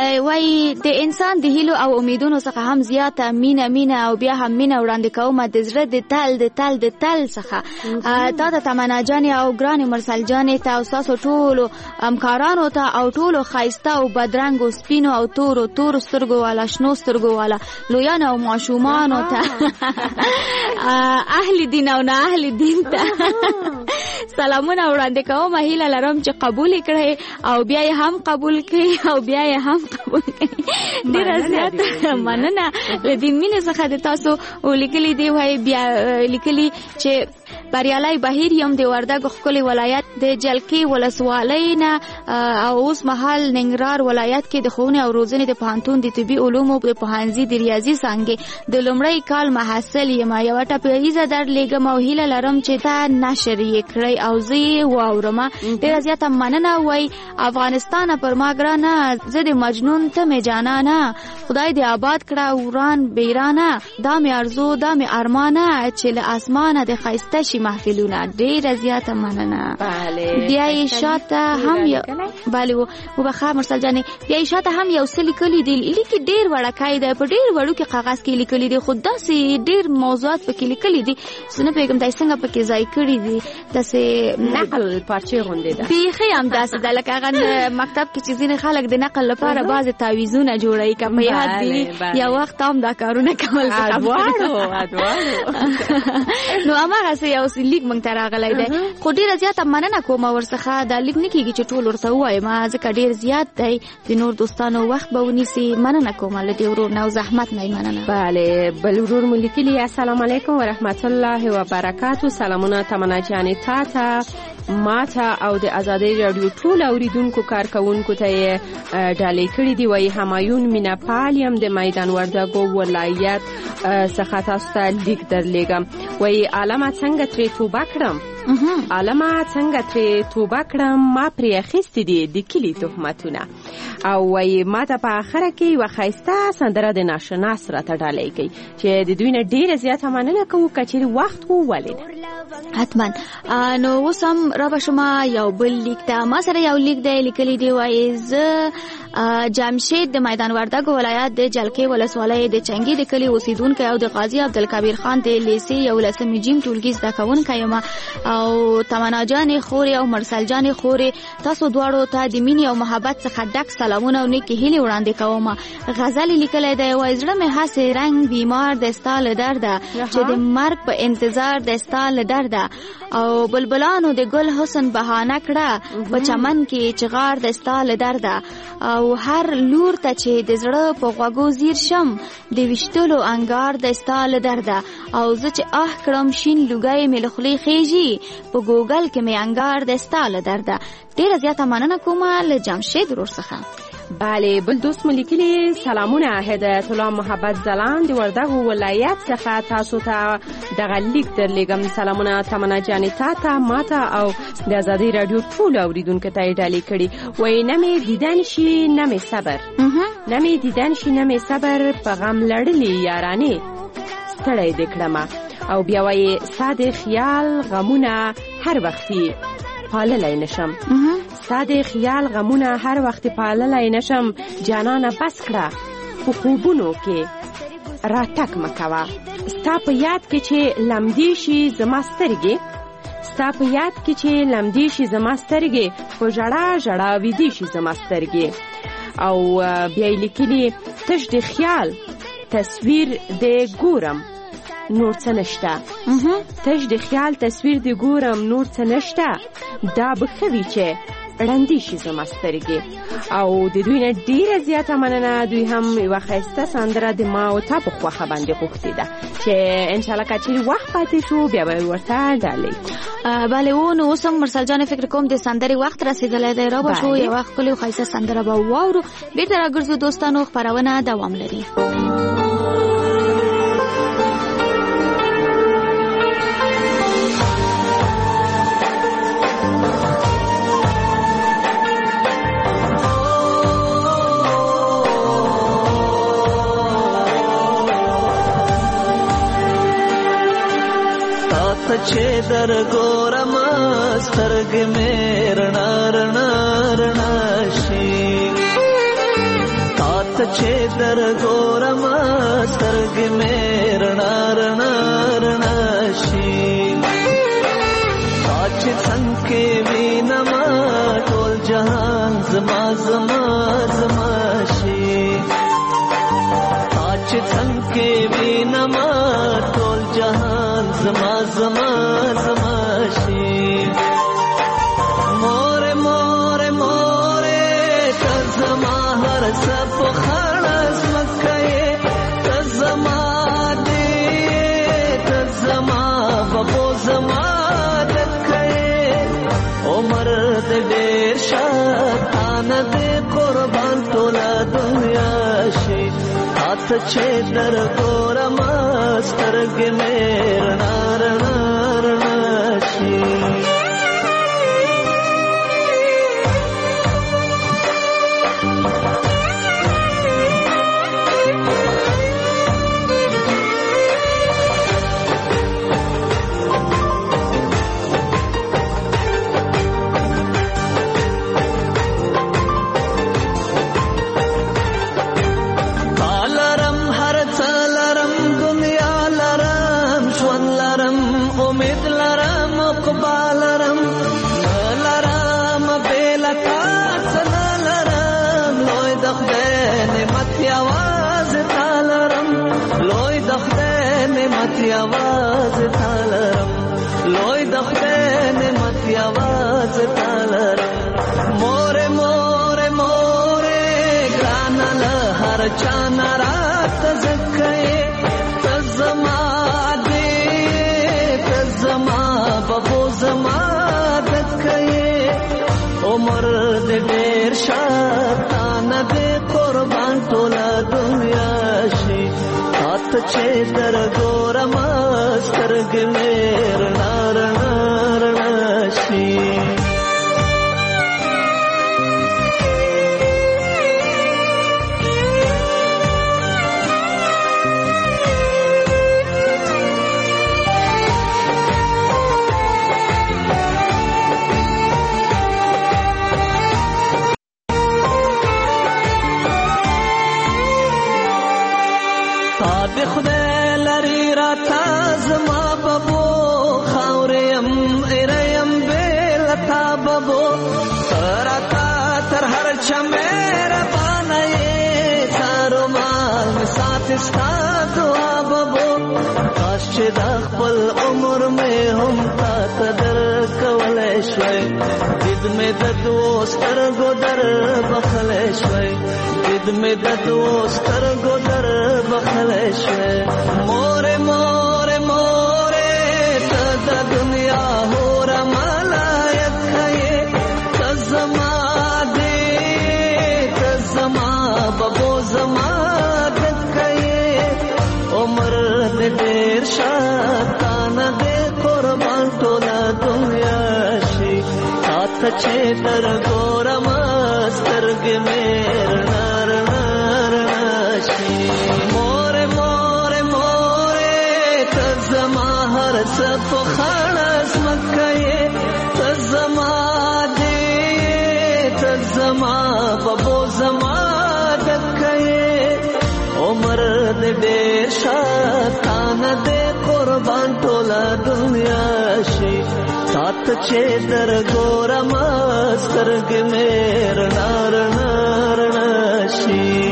وای د انسان د هیلو او امیدونو څخه هم زیاته مینه او بیا هم مینه وړاندې کومه د زړه د تل څخه تا ته تمنا جان او ګران مرسل جان ته او تاسو ټول همکارانو ته او ټول خایسته او بدرنګ او سپینو او تور سترګو والا شنو سترګو والا لویان او معشومانو ته اهل دین او نه اهل دین ته سلامونه وړاندې کوم. هیله لرم چې قبول کړئ او بیا یې هم قبول کړئ او بیا یې هم قبول کړئ. ډېره زیاته مننه له دې مینې څخه د تاسو ولیکلي دی. وایي بیا لیکلي چې بریالي بهیر یم د وردګو ښکلي ولایت د جلکې ولسوالۍ نه او اوس مهال ننګرهار ولایت کې د ښوونې او روزنې د پوهنتون د طبي علومو د پوهنځي د ریاضي څانګې د لومړی کال محصل یم. یوه ټپیزه درلیږم او هیله لرم چې تا نشر یې کړئ او زه یې واورم. ډېره زیاته مننه. وایي افغانستانه پر ما ګرانه، زه د مجنون ته مې جانانه، خدای دې آباد کړه وران بیرانه، دا مې ارزو دا مې ارمانه چې له اسمانه د ښایسته شي محفلونه. ډېره زیاته مننه. بیا یې شاته هم بله وبخښه مرسل جانې، بیا یې شاته هم یو څه لیکلي دي. لیکي ډېر وړکی دی، په ډېر وړوکي کاغذ کې لیکلي دي، خو داسې ډېر موضوعات پکې لیکلي دي زه نه پوهېږم دا یې څنګه پکې ځای کړي دي. داسې نقل پارچې غوندې ده، بیخي همداسې ده لکه هغه مکتب کې چې ځینې خلک د نقل لپاره بعضې تعویضونه جوړوي. که په یاد دي یو وخت هم دا کارونه کول نو هماغسې یو لیک موږ ته راغلی دی. خو ډېره زیاته مننه کوم ورڅخه. دا لیک نه کېږي چې ټول ورته ووایم ځکه ډېر زیات دی، د نور دوستانو وخت به ونیسي. مننه کوم له دې ورور نه او زحمت نه مننه. بله بل ورور مو لیکلي السلام علیکم ورحمت الله وبرکاتو. سلامونه تمنا جانې تا ته ما ته او د ازادۍ راډیو ټول اوریدونکو کارکوونکو ته یې ډالۍ کړي دي. وایي همایون مینه پال یم د میدان وردګو ولایت څخه تاسو ته لیک درلیږم. وایي عالمه څنګه ترې توبه کړم، عالمه څنګه ترې توبه کړم، ما پرې اخیستي دي د کلي تهمتونه. او وایي ما ته په آخره کې یوه ښایسته سندره د ناشناس راته ډالۍ کوي چې د دوی نه ډېره زیاته مننه کوو که چېرې وخت وو ولې نه. حتما. نو اوس هم رابه شما یو بل لیک ده. ما سره یو لیک دی لیکلی دی. وایي زه جمشید د میدان وردګو ولایت د جلکې ولسوالۍ د چنګي د کلي اوسیدونکی او د قاضي عبدالکبیر خان د لیسې 11 جیم ټولګي زده کوونکی یم. او تمنا جانې خورې او مرسل جانې خورې تاسو دواړو ته د مینې او محبت څخه ډک سلامونه او نیکې هیلې وړاندې کوم. غزل لیکلی دی. وایي زړه مې هسې رنګ بیمار د ستا له درده چې د مرګ په انتظار د ستا له درده او بلبلانو د ګل حسن بهانه کړه په چمن کې چغار د ستا له درده او هر لور ته چې د زړه په غوږو زیر شم د ویشتلو انګار د ستا له درده او زه چې کړم شین لوګی مې له خولې خیژي په ګوګل کې مې انګار د ستا له درده. ډېره زیاته مننه کوم له جمشید ورور څخه. بله بل دوست مو لیکلي سلامونه هدایت الله محبت زلان د وردګو ولایت څخه تاسو ته دغه لیک درلیږم. سلامونه تمنا جانې تا ته ما ته او د ازادۍ راډیو ټولو اوریدونکو ته یې ډالۍ کړي. وایي نه مې دیدن شي نه مې صبر، نه مې دیدن شي نه مې صبر، په غم لړلې یارانې ستړی دې کړمه. او بیا وایي ستا د خیال غمونه هر وختي پاللی نشم، ستا د خیال غمونه هر وخت پاللی نشم. جانانه بس کړه په خوبونو کې راتک مکوه، ستا په یاد کې چې لمدې شي زما سترګې، ستا په یاد کې چې لمدې شي زما سترګې، په ژړا ژړا ویدې شي زما سترګې. او بیا یې لیکلي تش د خیال تصویر د ګورم نور څه نشته، تش د خیال تصویر د ګورم نور څه نشته، دا به ښه وي چې ړندې شي زما سترګې. او د دوی نه ډېره زیاته مننه. دوی هم یوه ښایسته سندره د ما او تا په خوښه باندې غوښتې ده چې انشاءالله که چېرې وخت پاتې شو بیا به ورته ډالۍ. بله و نو اوس هم مرسل جان فکر کوم د سندرې وخت رسېدلی دی. را به شو یوه ښکلې او ښایسته سندره به واورو. بېرته راګرځو دوستانو، خپرونه دوام لري. چې در ګورم سترګې مې رڼا رڼا رڼا شي، تا ته چې در ګورم سترګې مې رڼا رڼا رڼا شي. تا چې څنګه کې وینم ټول جهان زما زما زما شي، تا چې څنګه کې وینم ټول جهان زما زما زما شي. ببو زما دکې عمر دې ډېر شاتان دې قربان ټوله دنیا شي هات چې در ګورم سترګې مې رڼا رڼا رڼا شي आवाज तालरम लोई दखते ने मत आवाज तालरम मोरे मोरे मोरे ग्रानल हर चाना रात जखे तजमा दे तजमा बबो जमा दखे उमर दे ढेर शातान दे कुर्बान टोला दुनिया शी हाथ छे दर गोरम سترګې مې رڼا رڼا رڼا شي تابع خدای لري راته زما ببو خاوریم ایریم بیلتا ببو تراتا تر هر چمیر بانای سارو مال مسات استا دعا ببو کاش چې د خپل عمر میں هم تا قدر کولای شوي دید مې د دوستر ګدر بخلای شوي دید مې د دوستر ګدر بخلای شوي مور مور دنیا ہو رمالایت ہے تزما دے تزما ببو زما دک ہے عمر دے ډیر شاتان دے قربان ټولا دنیا شي ہاتھ چې در ګورم سترګې مې رڼا رڼا رڼا شي مور مور مور تزما هر څه په خړس مکه تزما دې تزما ببو زما دکه عمر دې ډېر شاتان دې قربان ټولا دنیا شي سات چې در ګورم سترګې مې رڼا رڼا رڼا شي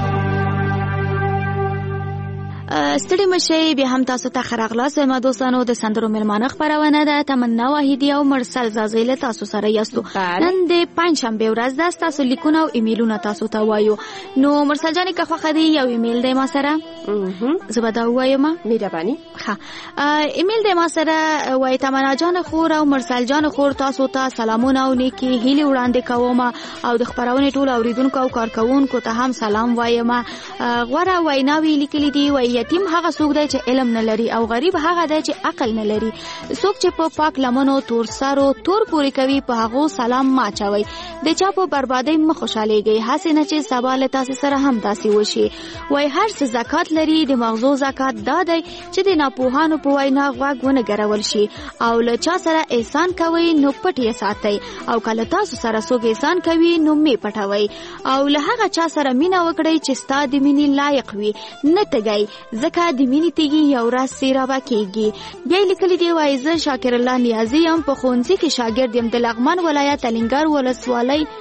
ستړي مشي به هم تاسو ته خراغلاس ما دوستانو د سندرو ملمانه خبرونه ده تمنا واحدی او مرسل زازیل تاسو سره یاستو نن د پنځشنبه ورځ ده تاسو لیکونه او ایمیلونه تاسو ته وایو نو مرسل جانې که خو خدي یو ایمیل دی ما سره زبدا وایم مهرباني ها ایمیل دی ما سره وای تمنا جان خور او مرسل جان خور تاسو ته سلامونه او نیکی هیله وړاندې کوم او د خبرونه ټول اوریدونکو او کارکونکو ته هم سلام وایم غوړه ویناوی لیکلی دی وای یتیم هغه څوک دی چې علم نه لري او غریب هغه دی چې عقل نه لري څوک چې په پاک لمنو تور سارو تور پوری کوي په هغه سلام ما چوي د چا په بربادۍ مخ خوشاليږي هڅه نه چې سبا له تاسو سره هم داسي وشي وای هر څه زکات لري د مغزو زکات دا دی چې د ناپوهانو په وینا غوږونه ګرول شي او له چا سره احسان کوي نو پټي ساتي او کله تاسو سره څوک احسان کوي نو می پټوي او له هغه چا سره مینا وکړي چې ستاسو د مینې لایق وي نه تګي زکه د مینې تیږي یو راز سیرابه کیږي بیا لیکلی دی وای زه شاکر الله نیازی هم په خونځي کې شاګرد یم د لغمان ولایت الینګار ولسوالۍ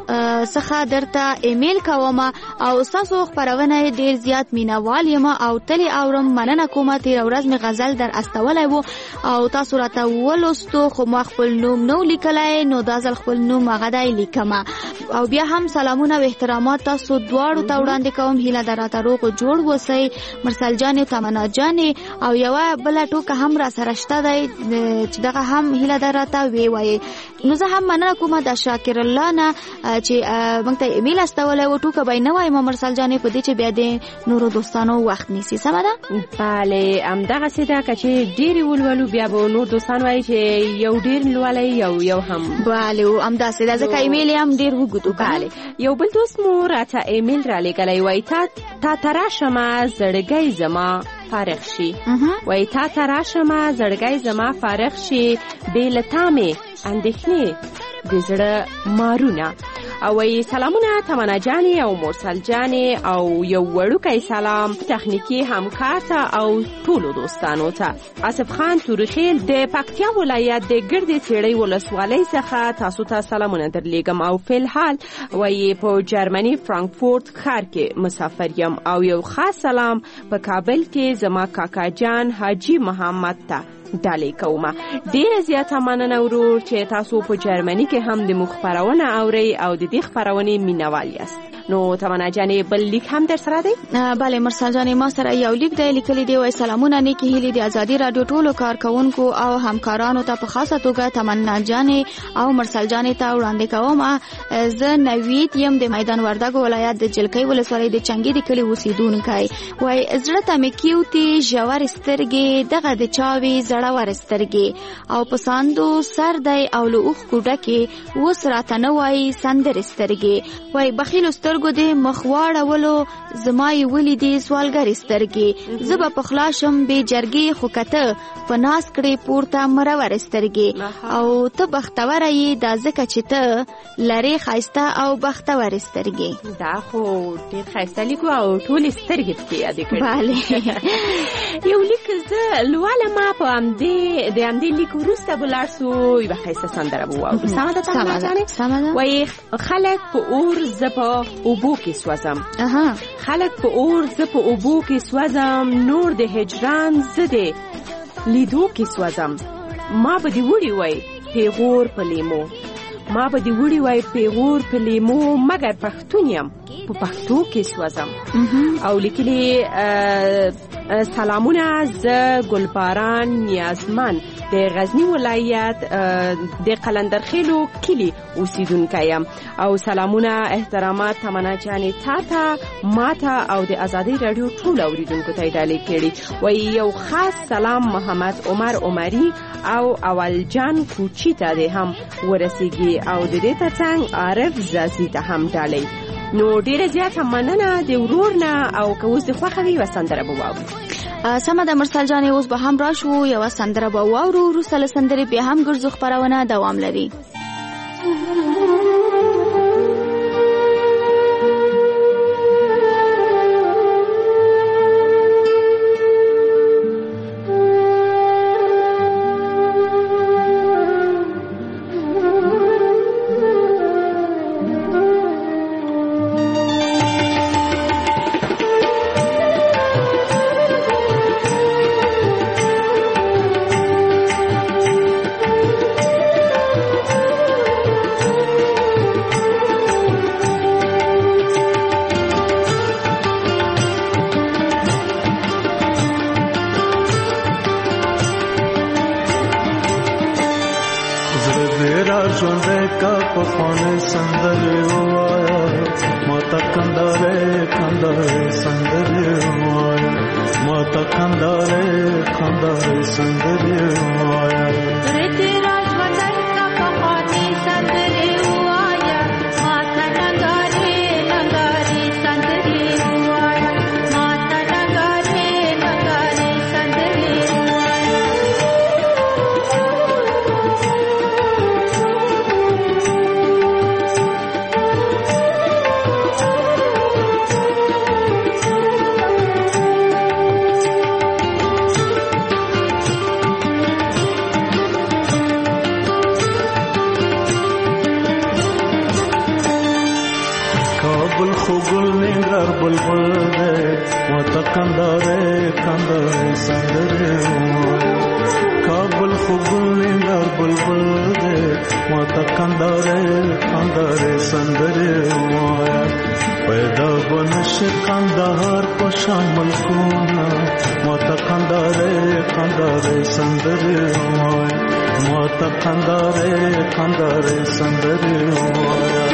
څخه درته ایمیل کوم او تاسو خبرونه ډیر زیات مینوال یم او تلې اورم. مننه کومه. تیر ورځ می غزل در استولای وو او تاسو راته ولوستو خو ما خپل نوم نو لیکلای نو دا ځل خپل نوم هغه دی لیکم. او بیا هم سلامونه او احترامات تاسو دواړو ته وړاندې کوم. هیله دراته روغ جوړ وسی. مرسل جان تمنا جان او یو بل ټوکه هم را سره شته دی چې دغه هم هیله دراته وی وای. نو زه هم مننه کوم د شاکر الله نه چې موږ ته ایمیل استولای و. ټوکه به نه وایم مرسل جان په دې چې بیا د نورو دوستانو وخت نیسی. سمه ده؟ بله همدغه سیده که چې ډېری ولولو بیا به نور دوستان وایي چې یو ډېر لولئ یو هم. بله همداسې ده ځکه ایمیل هم ډېر وګدو. بله یو بل دوست مو راته ایمیل را لیږلی وایي تا تراشمه زړګی زما فارغ شي. وایي تا تراشمه زړګی زما فارغ شي بې له تا مې اندېښنې د زړه مارونه. او وی سلامونه تمنا جانی او مرسل جانی او یو وړوکی سلام تخنیکی همکار ته او ټولو دوستانو ته. آصف خان تورخیل د پکتیا ولایت د ګردې څېړۍ ولسوالۍ څخه تاسو ته سلامونه درلیږم او فلحال وی په جرمني فرانکفورت ښار کې مسافر یم او یو خاص سلام په کابل کې زما کاکا جان حاجی محمد ته ډالۍ کومه. ډیره زیاته مننه ورور چې تاسو په جرمني کې هم د موږ خپرونه اورئ او د دې خپرونې مینوال یاست. نو تمنا جانې بل لیک هم در سره دی؟ بله مرسل جانې ما سره یو لیک دی لیکلی دی. وایي سلامونه نیکې هیلې د ازادي راډیو ټولو کارکونکو او همکارانو ته په خاصه توګه تمنا جانې او مرسل جانې ته وړاندې کوم. زه نوید یم د میدان وردګو ولایت د جلکۍ ولسوالۍ د چنګي د کلي اوسیدونکی. وایي زړه ته مې کیوتې ژورې سترګې دغه د چاوې زړور سترګې او په ساندو سر دی او له اوښکو ډکې اوس راته نه وایي سندرې سترګې. وایي بخیلو سترګو د مخ واړولو زما یې ولیدې سوالګرې سترګې. زه به پخلا شم بې جرګې خو که ته په ناز کړې پورته مرورې سترګې او ته بختوره یې دا ځکه چې ته لرې ښایسته او بختورې سترګې. دا خو ډېر ښایسته لیکو او ټولې سترګې پکې یادې کړې. بله یو لیک زه لولم په د همدې لیک وروسته به لاړ سو یوه ښایسته سندره به واورو. سمه ده تمنا جانې؟ وایي خلک په اور زه په اوبو کې سوځم. خلک په اور زه په اوبو کې سوځم نور د هجران زه د لیدو کې سوځم. ما به دې وړي وای پیغور په لیمو ما به دې وړي وای پیغور په لیمو مګر پښتون یم په پښتو کې سوځم. او لیکلي سلامونه زه ګلباران نیازمن د غزنی ولایت د قلندرخیلو کلی اوسیدونکی یم او سلامونه احترامات تمنا جانې تاته ماته او د ازادي رادیو ټول اوریدونکو ته ډالۍ کړي. وایي یو خاص سلام محمد عمر عمری او اول جان کوچی ته دې هم ورسیږي او د دې ترڅنګ عارف زازي ته هم ډالۍ. نو ډیره زیاته مننه د ورور نه او که اوس د خوښه وي یوه سندره به واورو. سمه ده مرسل جانې اوس به هم راشو یوه سندره به واورو. وروسته له سندرې بیا هم ګرځو خپرونه دوام لري. بلبل دے ماته کنداره کنداره سندره وایا کابل خوبونی در بلبل دے ماته کنداره کنداره سندره وایا پیدا بنش کندهار په شامل کونا ماته کنداره کنداره سندره وایا ماته کنداره کنداره سندره وایا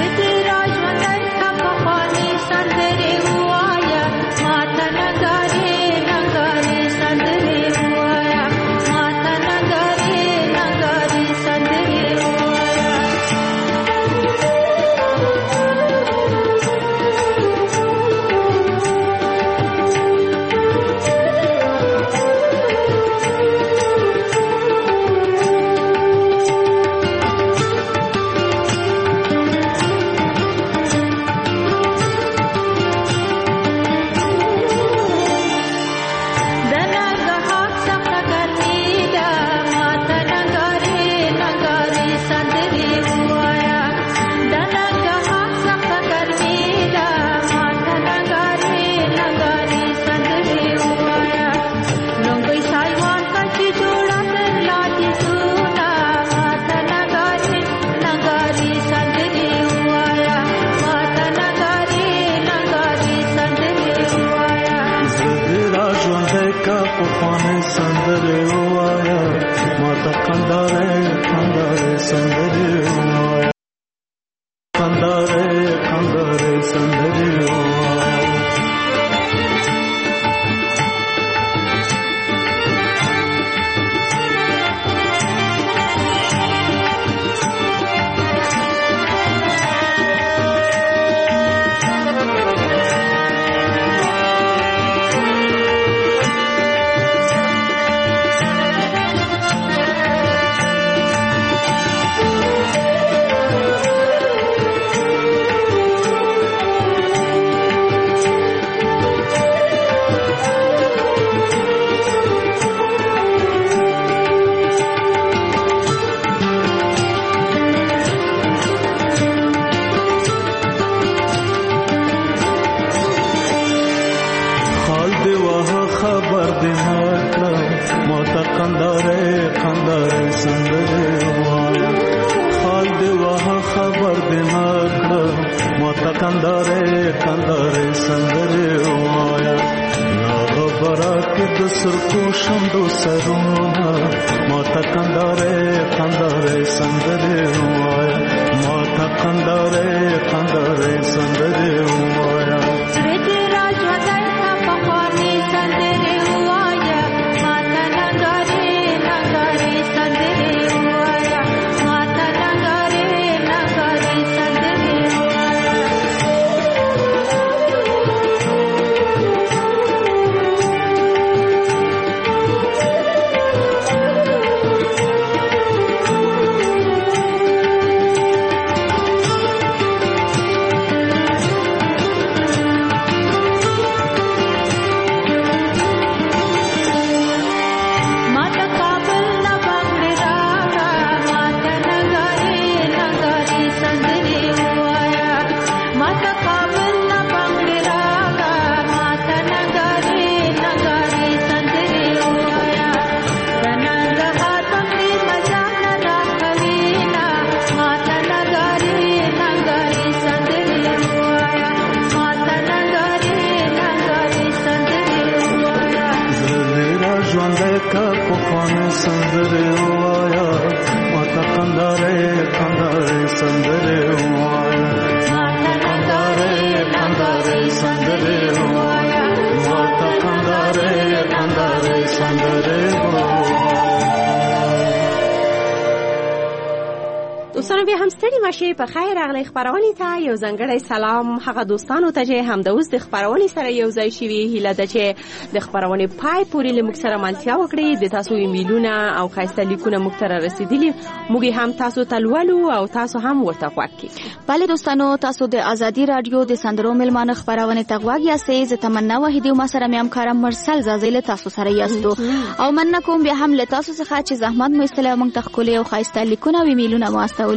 دوستانو بیا هم ستړي مشي په خیر راغلی خبرونې ته یو ځانګړی سلام هغه دوستانو ته چې هم د اوس د خبرونې سره یو ځای شوي هیله ده چې د خبرونې پای پورې له موږ سره ملتیا وکړي د تاسو ایمیلونه او ښایسته لیکونه موږ ته رارسېدلي موږ هم تاسو ته لولو او تاسو هم ورته غوږ کړئ. بله دوستانو تاسو د ازادي رادیو د سندرو میلمانه خبرونې ته غوږ یاستئ. زه تمنا وحیدي او ما سره مې همکاره مرسل زازی له تاسو سره یاستو او مننه کوم بیا هم له تاسو څخه چې زحمت مو ایستلی او موږ ته ښکلي او ښایسته لیکونه او ایمیلونه مو استولي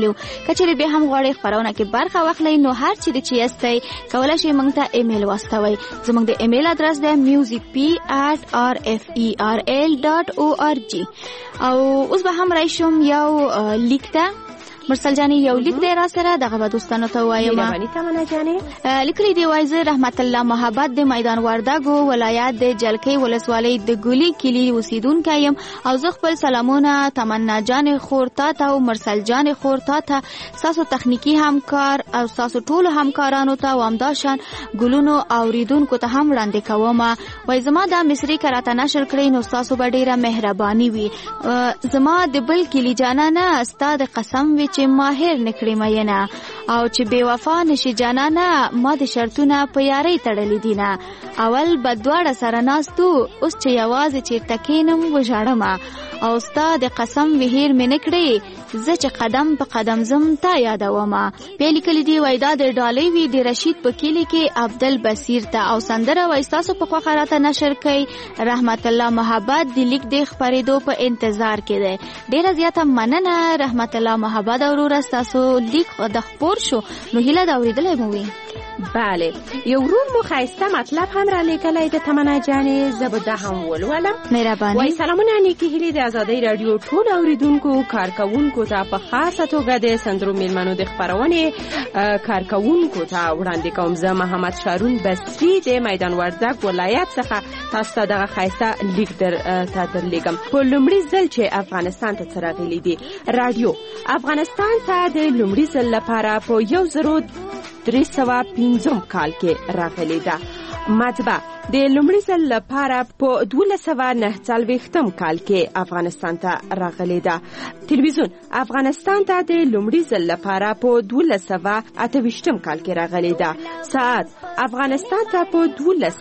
راغلیو. کچېرې بیا هم غواړئ خپرونه کې برخه واخلئ نو هر چیرې چې یاستئ کولی شئ موږ ته ایمیل واستوئ. زموږ د ایمیل ادرس دی musicp@rferl.org. او اوس به هم راشم یو لیک ته. مرسل جانی یو لیک دی را سره دغه به دوستانو ته وایم. مهرباني تمنا جانی لیکلی دی وایي زه رحمت الله محبت د میدان وردګو ولایت د جلکۍ ولسوالۍ د ګولي کلی اوسیدونکی یم او زه خپل سلامونه تمنا جان خور تا ته او مرسل جان خور تا ته تاسو تخنیکی همکار او تاسو ټول همکارانو ته او همداشان ګلونو اوریدونکو ته هم وړاندې کوم. وایي زما دا مصری کراته نشر کړئ نو تاسو به ډیره مهرباني وي. زما د بل کلی جانانه استاد قسم وی چې ماهر نکړې مینه او چې بے وفا نشي جانانه ما د شرطونه په یارۍ تړلې دي نه. اول بدواړه سره ناستو اوس چې یوازې چیرته کینم وژاړم او ستا د قسم وهیر مې نکړې زه چې قدم په قدم زم تا یادوم. بیا لیکلي دي وایي دا د ډالۍ وي د رشید په کلي کې عبدل بصیر ته او سندره وایي ستاسو په خوښه راته نشر کوي. رحمت الله محبت د لیک د خپرېدو په انتظار کې دی. ډیره زیاته مننه رحمت الله محبت وروره ستاسو لیک د خپور شو نو هیله دا اوریدلی مو وي. بله یو ورور مو ښایسته مطلب هم را لیکلی د تمنا جانې زه به دا هم ولولم. مهرباني. وایي سلامونه نیکې هیلې د ازادۍ راډیو ټول اوریدونکو کارکوونکو ته په خاصه توګه د سندرو میلمنو د خپرونې کارکوونکو ته وړاندې کوم. زه محمد شارون بصري د میدان وردګ ولایت څخه تاسو ته دغه ښایسته لیک ته درلیږم. په لومړي ځل چې افغانستان ته څه راغلی دي راډیو افغانستان ته د لومړي ځل لپاره په 1315 کال کې راغلی ده. مطبع د لومړي ځل لپاره په 1249 کال کې افغانستان ته راغلی ده. تلویزیون افغانستان ته د لومړي ځل لپاره په 1228 کال کې راغلی ده. ساعت افغانستان ته په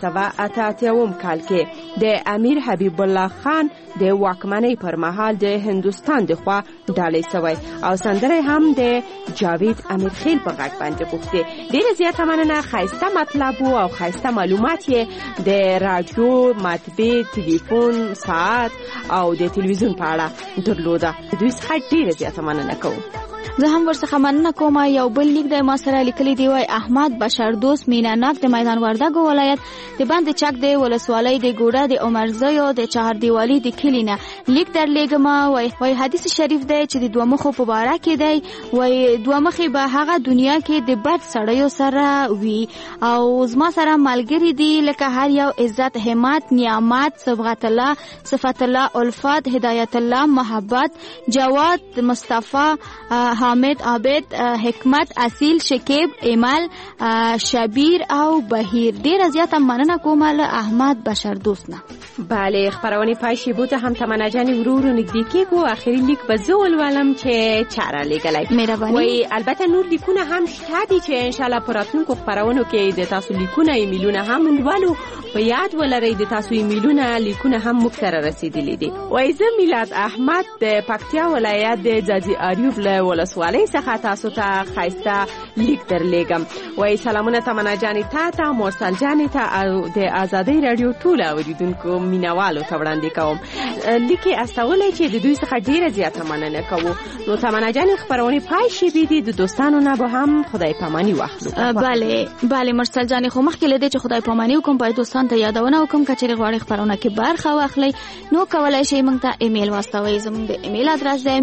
1288 کال کې د امیر حبیب الله خان د واکمنۍ پر مهال د هندوستان د خوا ډالۍ شوی او سندره هم د جاوید امیرخیل په غږ باندې غوښتې. ډیره زیاته مننه. ښایسته مطلب او ښایسته معلومات یې د رادیو، مطبع، تلیفون، ساعت او د تلویزیون په اړه درلوده. دوی څخه ډیره زیاته مننه کوم. زه هم ورڅخه مننه کوم. یو بل لیک د ما سره لیکلی دی وای احمد بشردوست میناناک د میدان وردګو ولایت د بند چک د ولسوالۍ د ګوډه د عمرزیو د چهار دیوالي د کلینه لیک درلیږم. وای حدیث شریف دی چې د دوه مخو په باره کې دی. وای دوه مخې به هغه دنیا کې د بد سړیو سره وي او زما سره ملګری دی لکه هر یو عزت، همت، نعمت، صبغت الله، صفت الله، الفت، هدایت الله، محبت، جواد، مصطفی، حامد، عابد، حکمت، اصیل، شکیب، ایمل، شبیر او بهیر. ډیره زیاته مننه کوم له احمد بشردوست نه. بله خپرونې پای شیبو ته هم تمنا جانې ورو نږدې کېږو. آخري لیک به زه ولولم چې چا رالیږلی. مهرباني. وایي البته نور لیکونه هم شته دي چې انشاءالله په راتلونکو خپرونو کې د تاسو لیکونه ایمیلونه هم ولولو. په یاد ولرئ د تاسو ایمیلونه لیکونه هم موږ سره رسیدلي دي. وایي زه میلاد احمد د پکتیا ولایت د ځاځي اریوب له ولسوالۍ څخه تاسو ته ښایسته لیک درلیږم. وایي سلامونه تمنا جانې ته مرسل جانې ته او د ازادۍ راډیو ټول اوریدونکو مینوالو ته وړاندې کوم. لیک یې استولی چې د دوی څخه ډیره زیاته مننه کوو. نو تمنا جانې خپرونې پای شوي دي. د دوستانو نه به هم خدای پاماني واخلو. بله مرسل جانې خو مخکې له دې چې خدای پاماني وکړم باید دوستانو ته یادونه وکړم که چېرې غواړئ خپرونه کې برخه واخلئ نو کولی شئ موږ ته ایمیل واستوئ. زموږ د ایمیل ادرس دی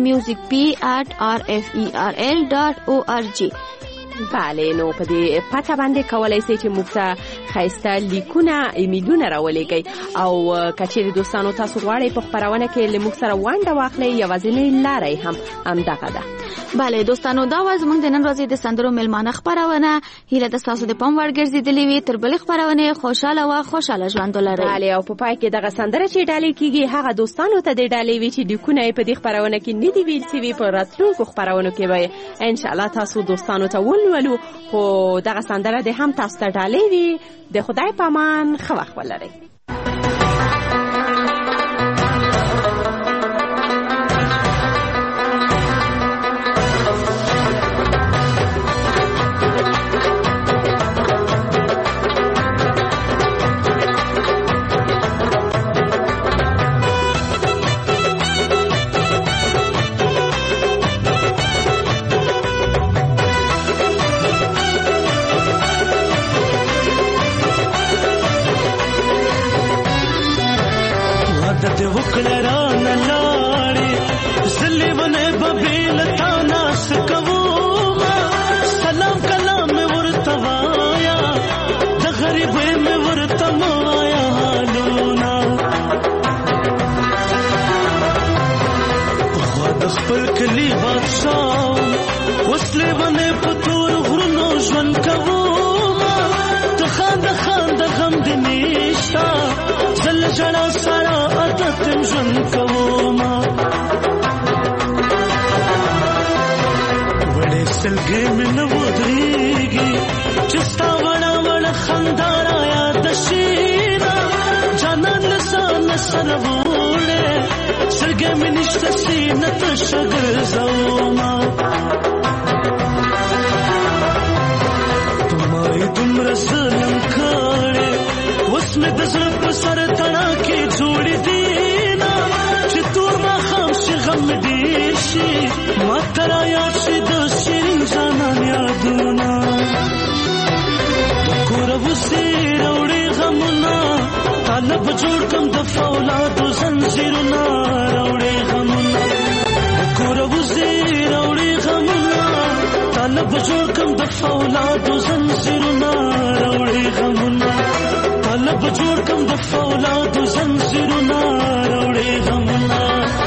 musicp@rferl.org. بله نو په دې پته باندې کولای شئ چې موږ ته ښایسته لیکونه ایمیلونه راولېږئ او که چېرې دوستانو تاسو غواړئ په خپرونه کې له موږ سره ونډه واخلئ یوازینۍ لاره یې هم همدغه ده. بله دوستانو دا وه زموږ د نن ورځې د سندرو میلمانه خپرونه. هیله ده ستاسو د پام وړ ګرځېدلې وي. تر بلې خپرونې خوشحاله وه خوشحاله ژوند ولرئ. بله او په پای کې دغه سندره چې ډالۍ کېږي هغه دوستانو ته د ډالۍ وي چې لیکونه یې په دې خپرونه کې نه دي ویل سوي. په راتلونکو خپرونو کې به انشاءالله تاسو دوستانو ته ولولو. خو دغه سندره د هم تاسو ته ډالۍ وي. د خدای په امان ښه وخت ولرئ. خپل کلی بادشاہ وسلې باندې پتور غرونو ژوند کوم ته خاند غم دې نشتا زل جړا سره عادت ژوند کوم وړې سلګې مې نو ودرېږي چې ستا وړه خندارا یاد شینا جانان لسان سره وړې سلګې مې نشته سینه ته شګر زوما تمای دومره ظلم کړې اوس مې د زړه په سر تڼاکې جوړې دي نه چې تور ماښام شي غم ډېر شي ما ته رایاد شي د شیرین جانان یادونه د کوره وسې راوړې غمونه طالب جوړ کم د فولادو زنځیرونه راوړې غمونه د کوره وسې راوړې غمونه طالب جوړ کم د فولادو زنځیرونه راوړې غمونه طالب جوړ کم د فولادو زنځیرونه راوړې غمونه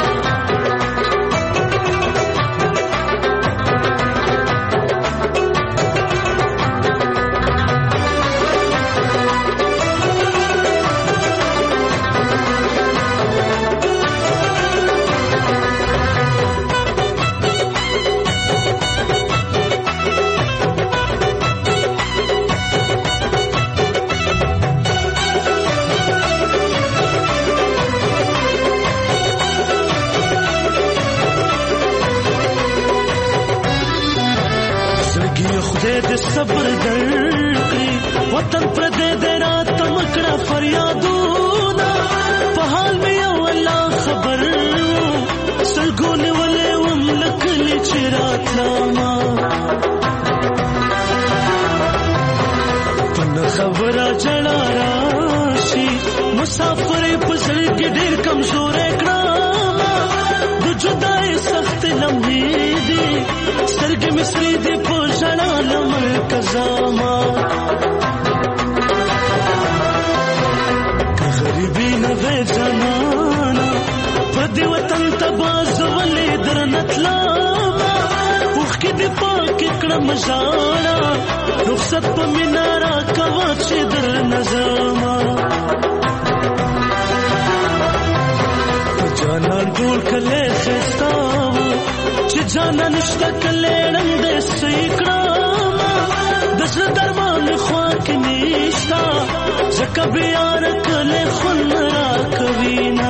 صبر درکړي وطن پر دې درات مکړه فریادونه په حال مې یو الله خبر سلګونه ولې وملکلي چې راتلما په خبره چلا راشي مسافر په سر کې ډېر کمزورې کړه د جدای سخت لمحې دي سترګې مې سرې دي په ژړا کزاما که غریبی نوے زمانا پردی وطن تباز ولی درنتلاما اوخی دی پاک اکڑم جانا رخصت پا منارا کواچ در نظاما جانا ڈول کلے خستاو چی جانا نشتا کلے رنگ سیکڑا دسر درمان خواک نیشتا زکا بیار کلے خون را کوینا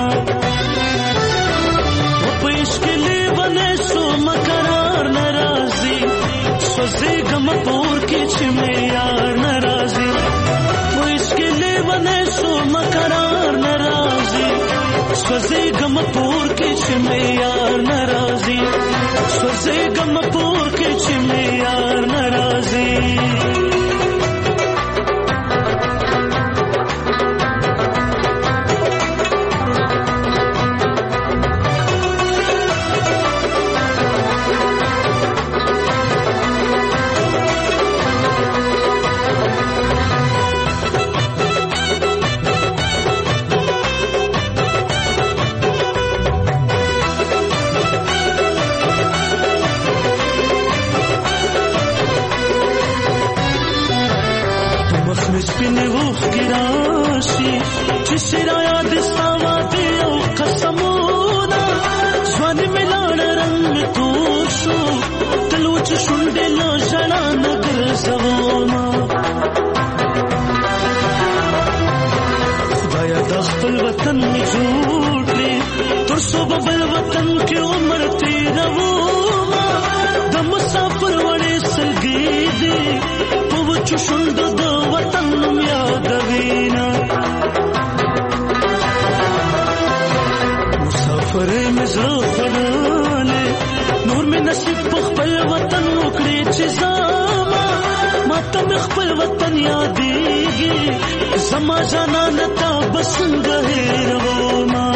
و پیش کلی بنے سو مقرار نرازی سوزی گم پور کی چمی یار نرازی پیش کلی بنے سو مقرار نرازی سوزی گم پور کی چمی یار نرازی سوزی گم پور کی چمی یار نرازی شرایا دستاوا دیو قسمونا ځواني ملان رنگ تور شو تلوچ شونډې له ژړا نه ګرځوما خدایا د خپل وطن می جوړ کړې تر څو به بل وطن کې عمر تېروما د مسافر وړې سلګې دي په وچو شونډو د وطن نوم یادوینا پرې مزه خړلې نور مې نصیب په خپل وطن وکړې چې زما ماته مې خپل وطن یادېږي زما جانان ته بسنګ هېروما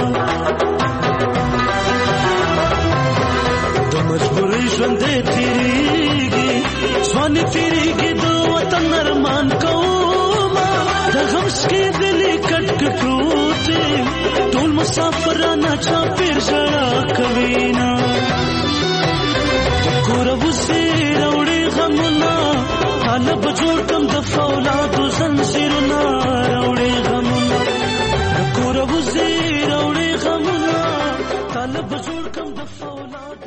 د مجبورۍ ژوندې تېرېږي ځواني تېرېږي د وطن ارمان کوما د غم سکېدلې کټ کټوتې ټول مسافرانه چا پیر ژړا کوینا یاد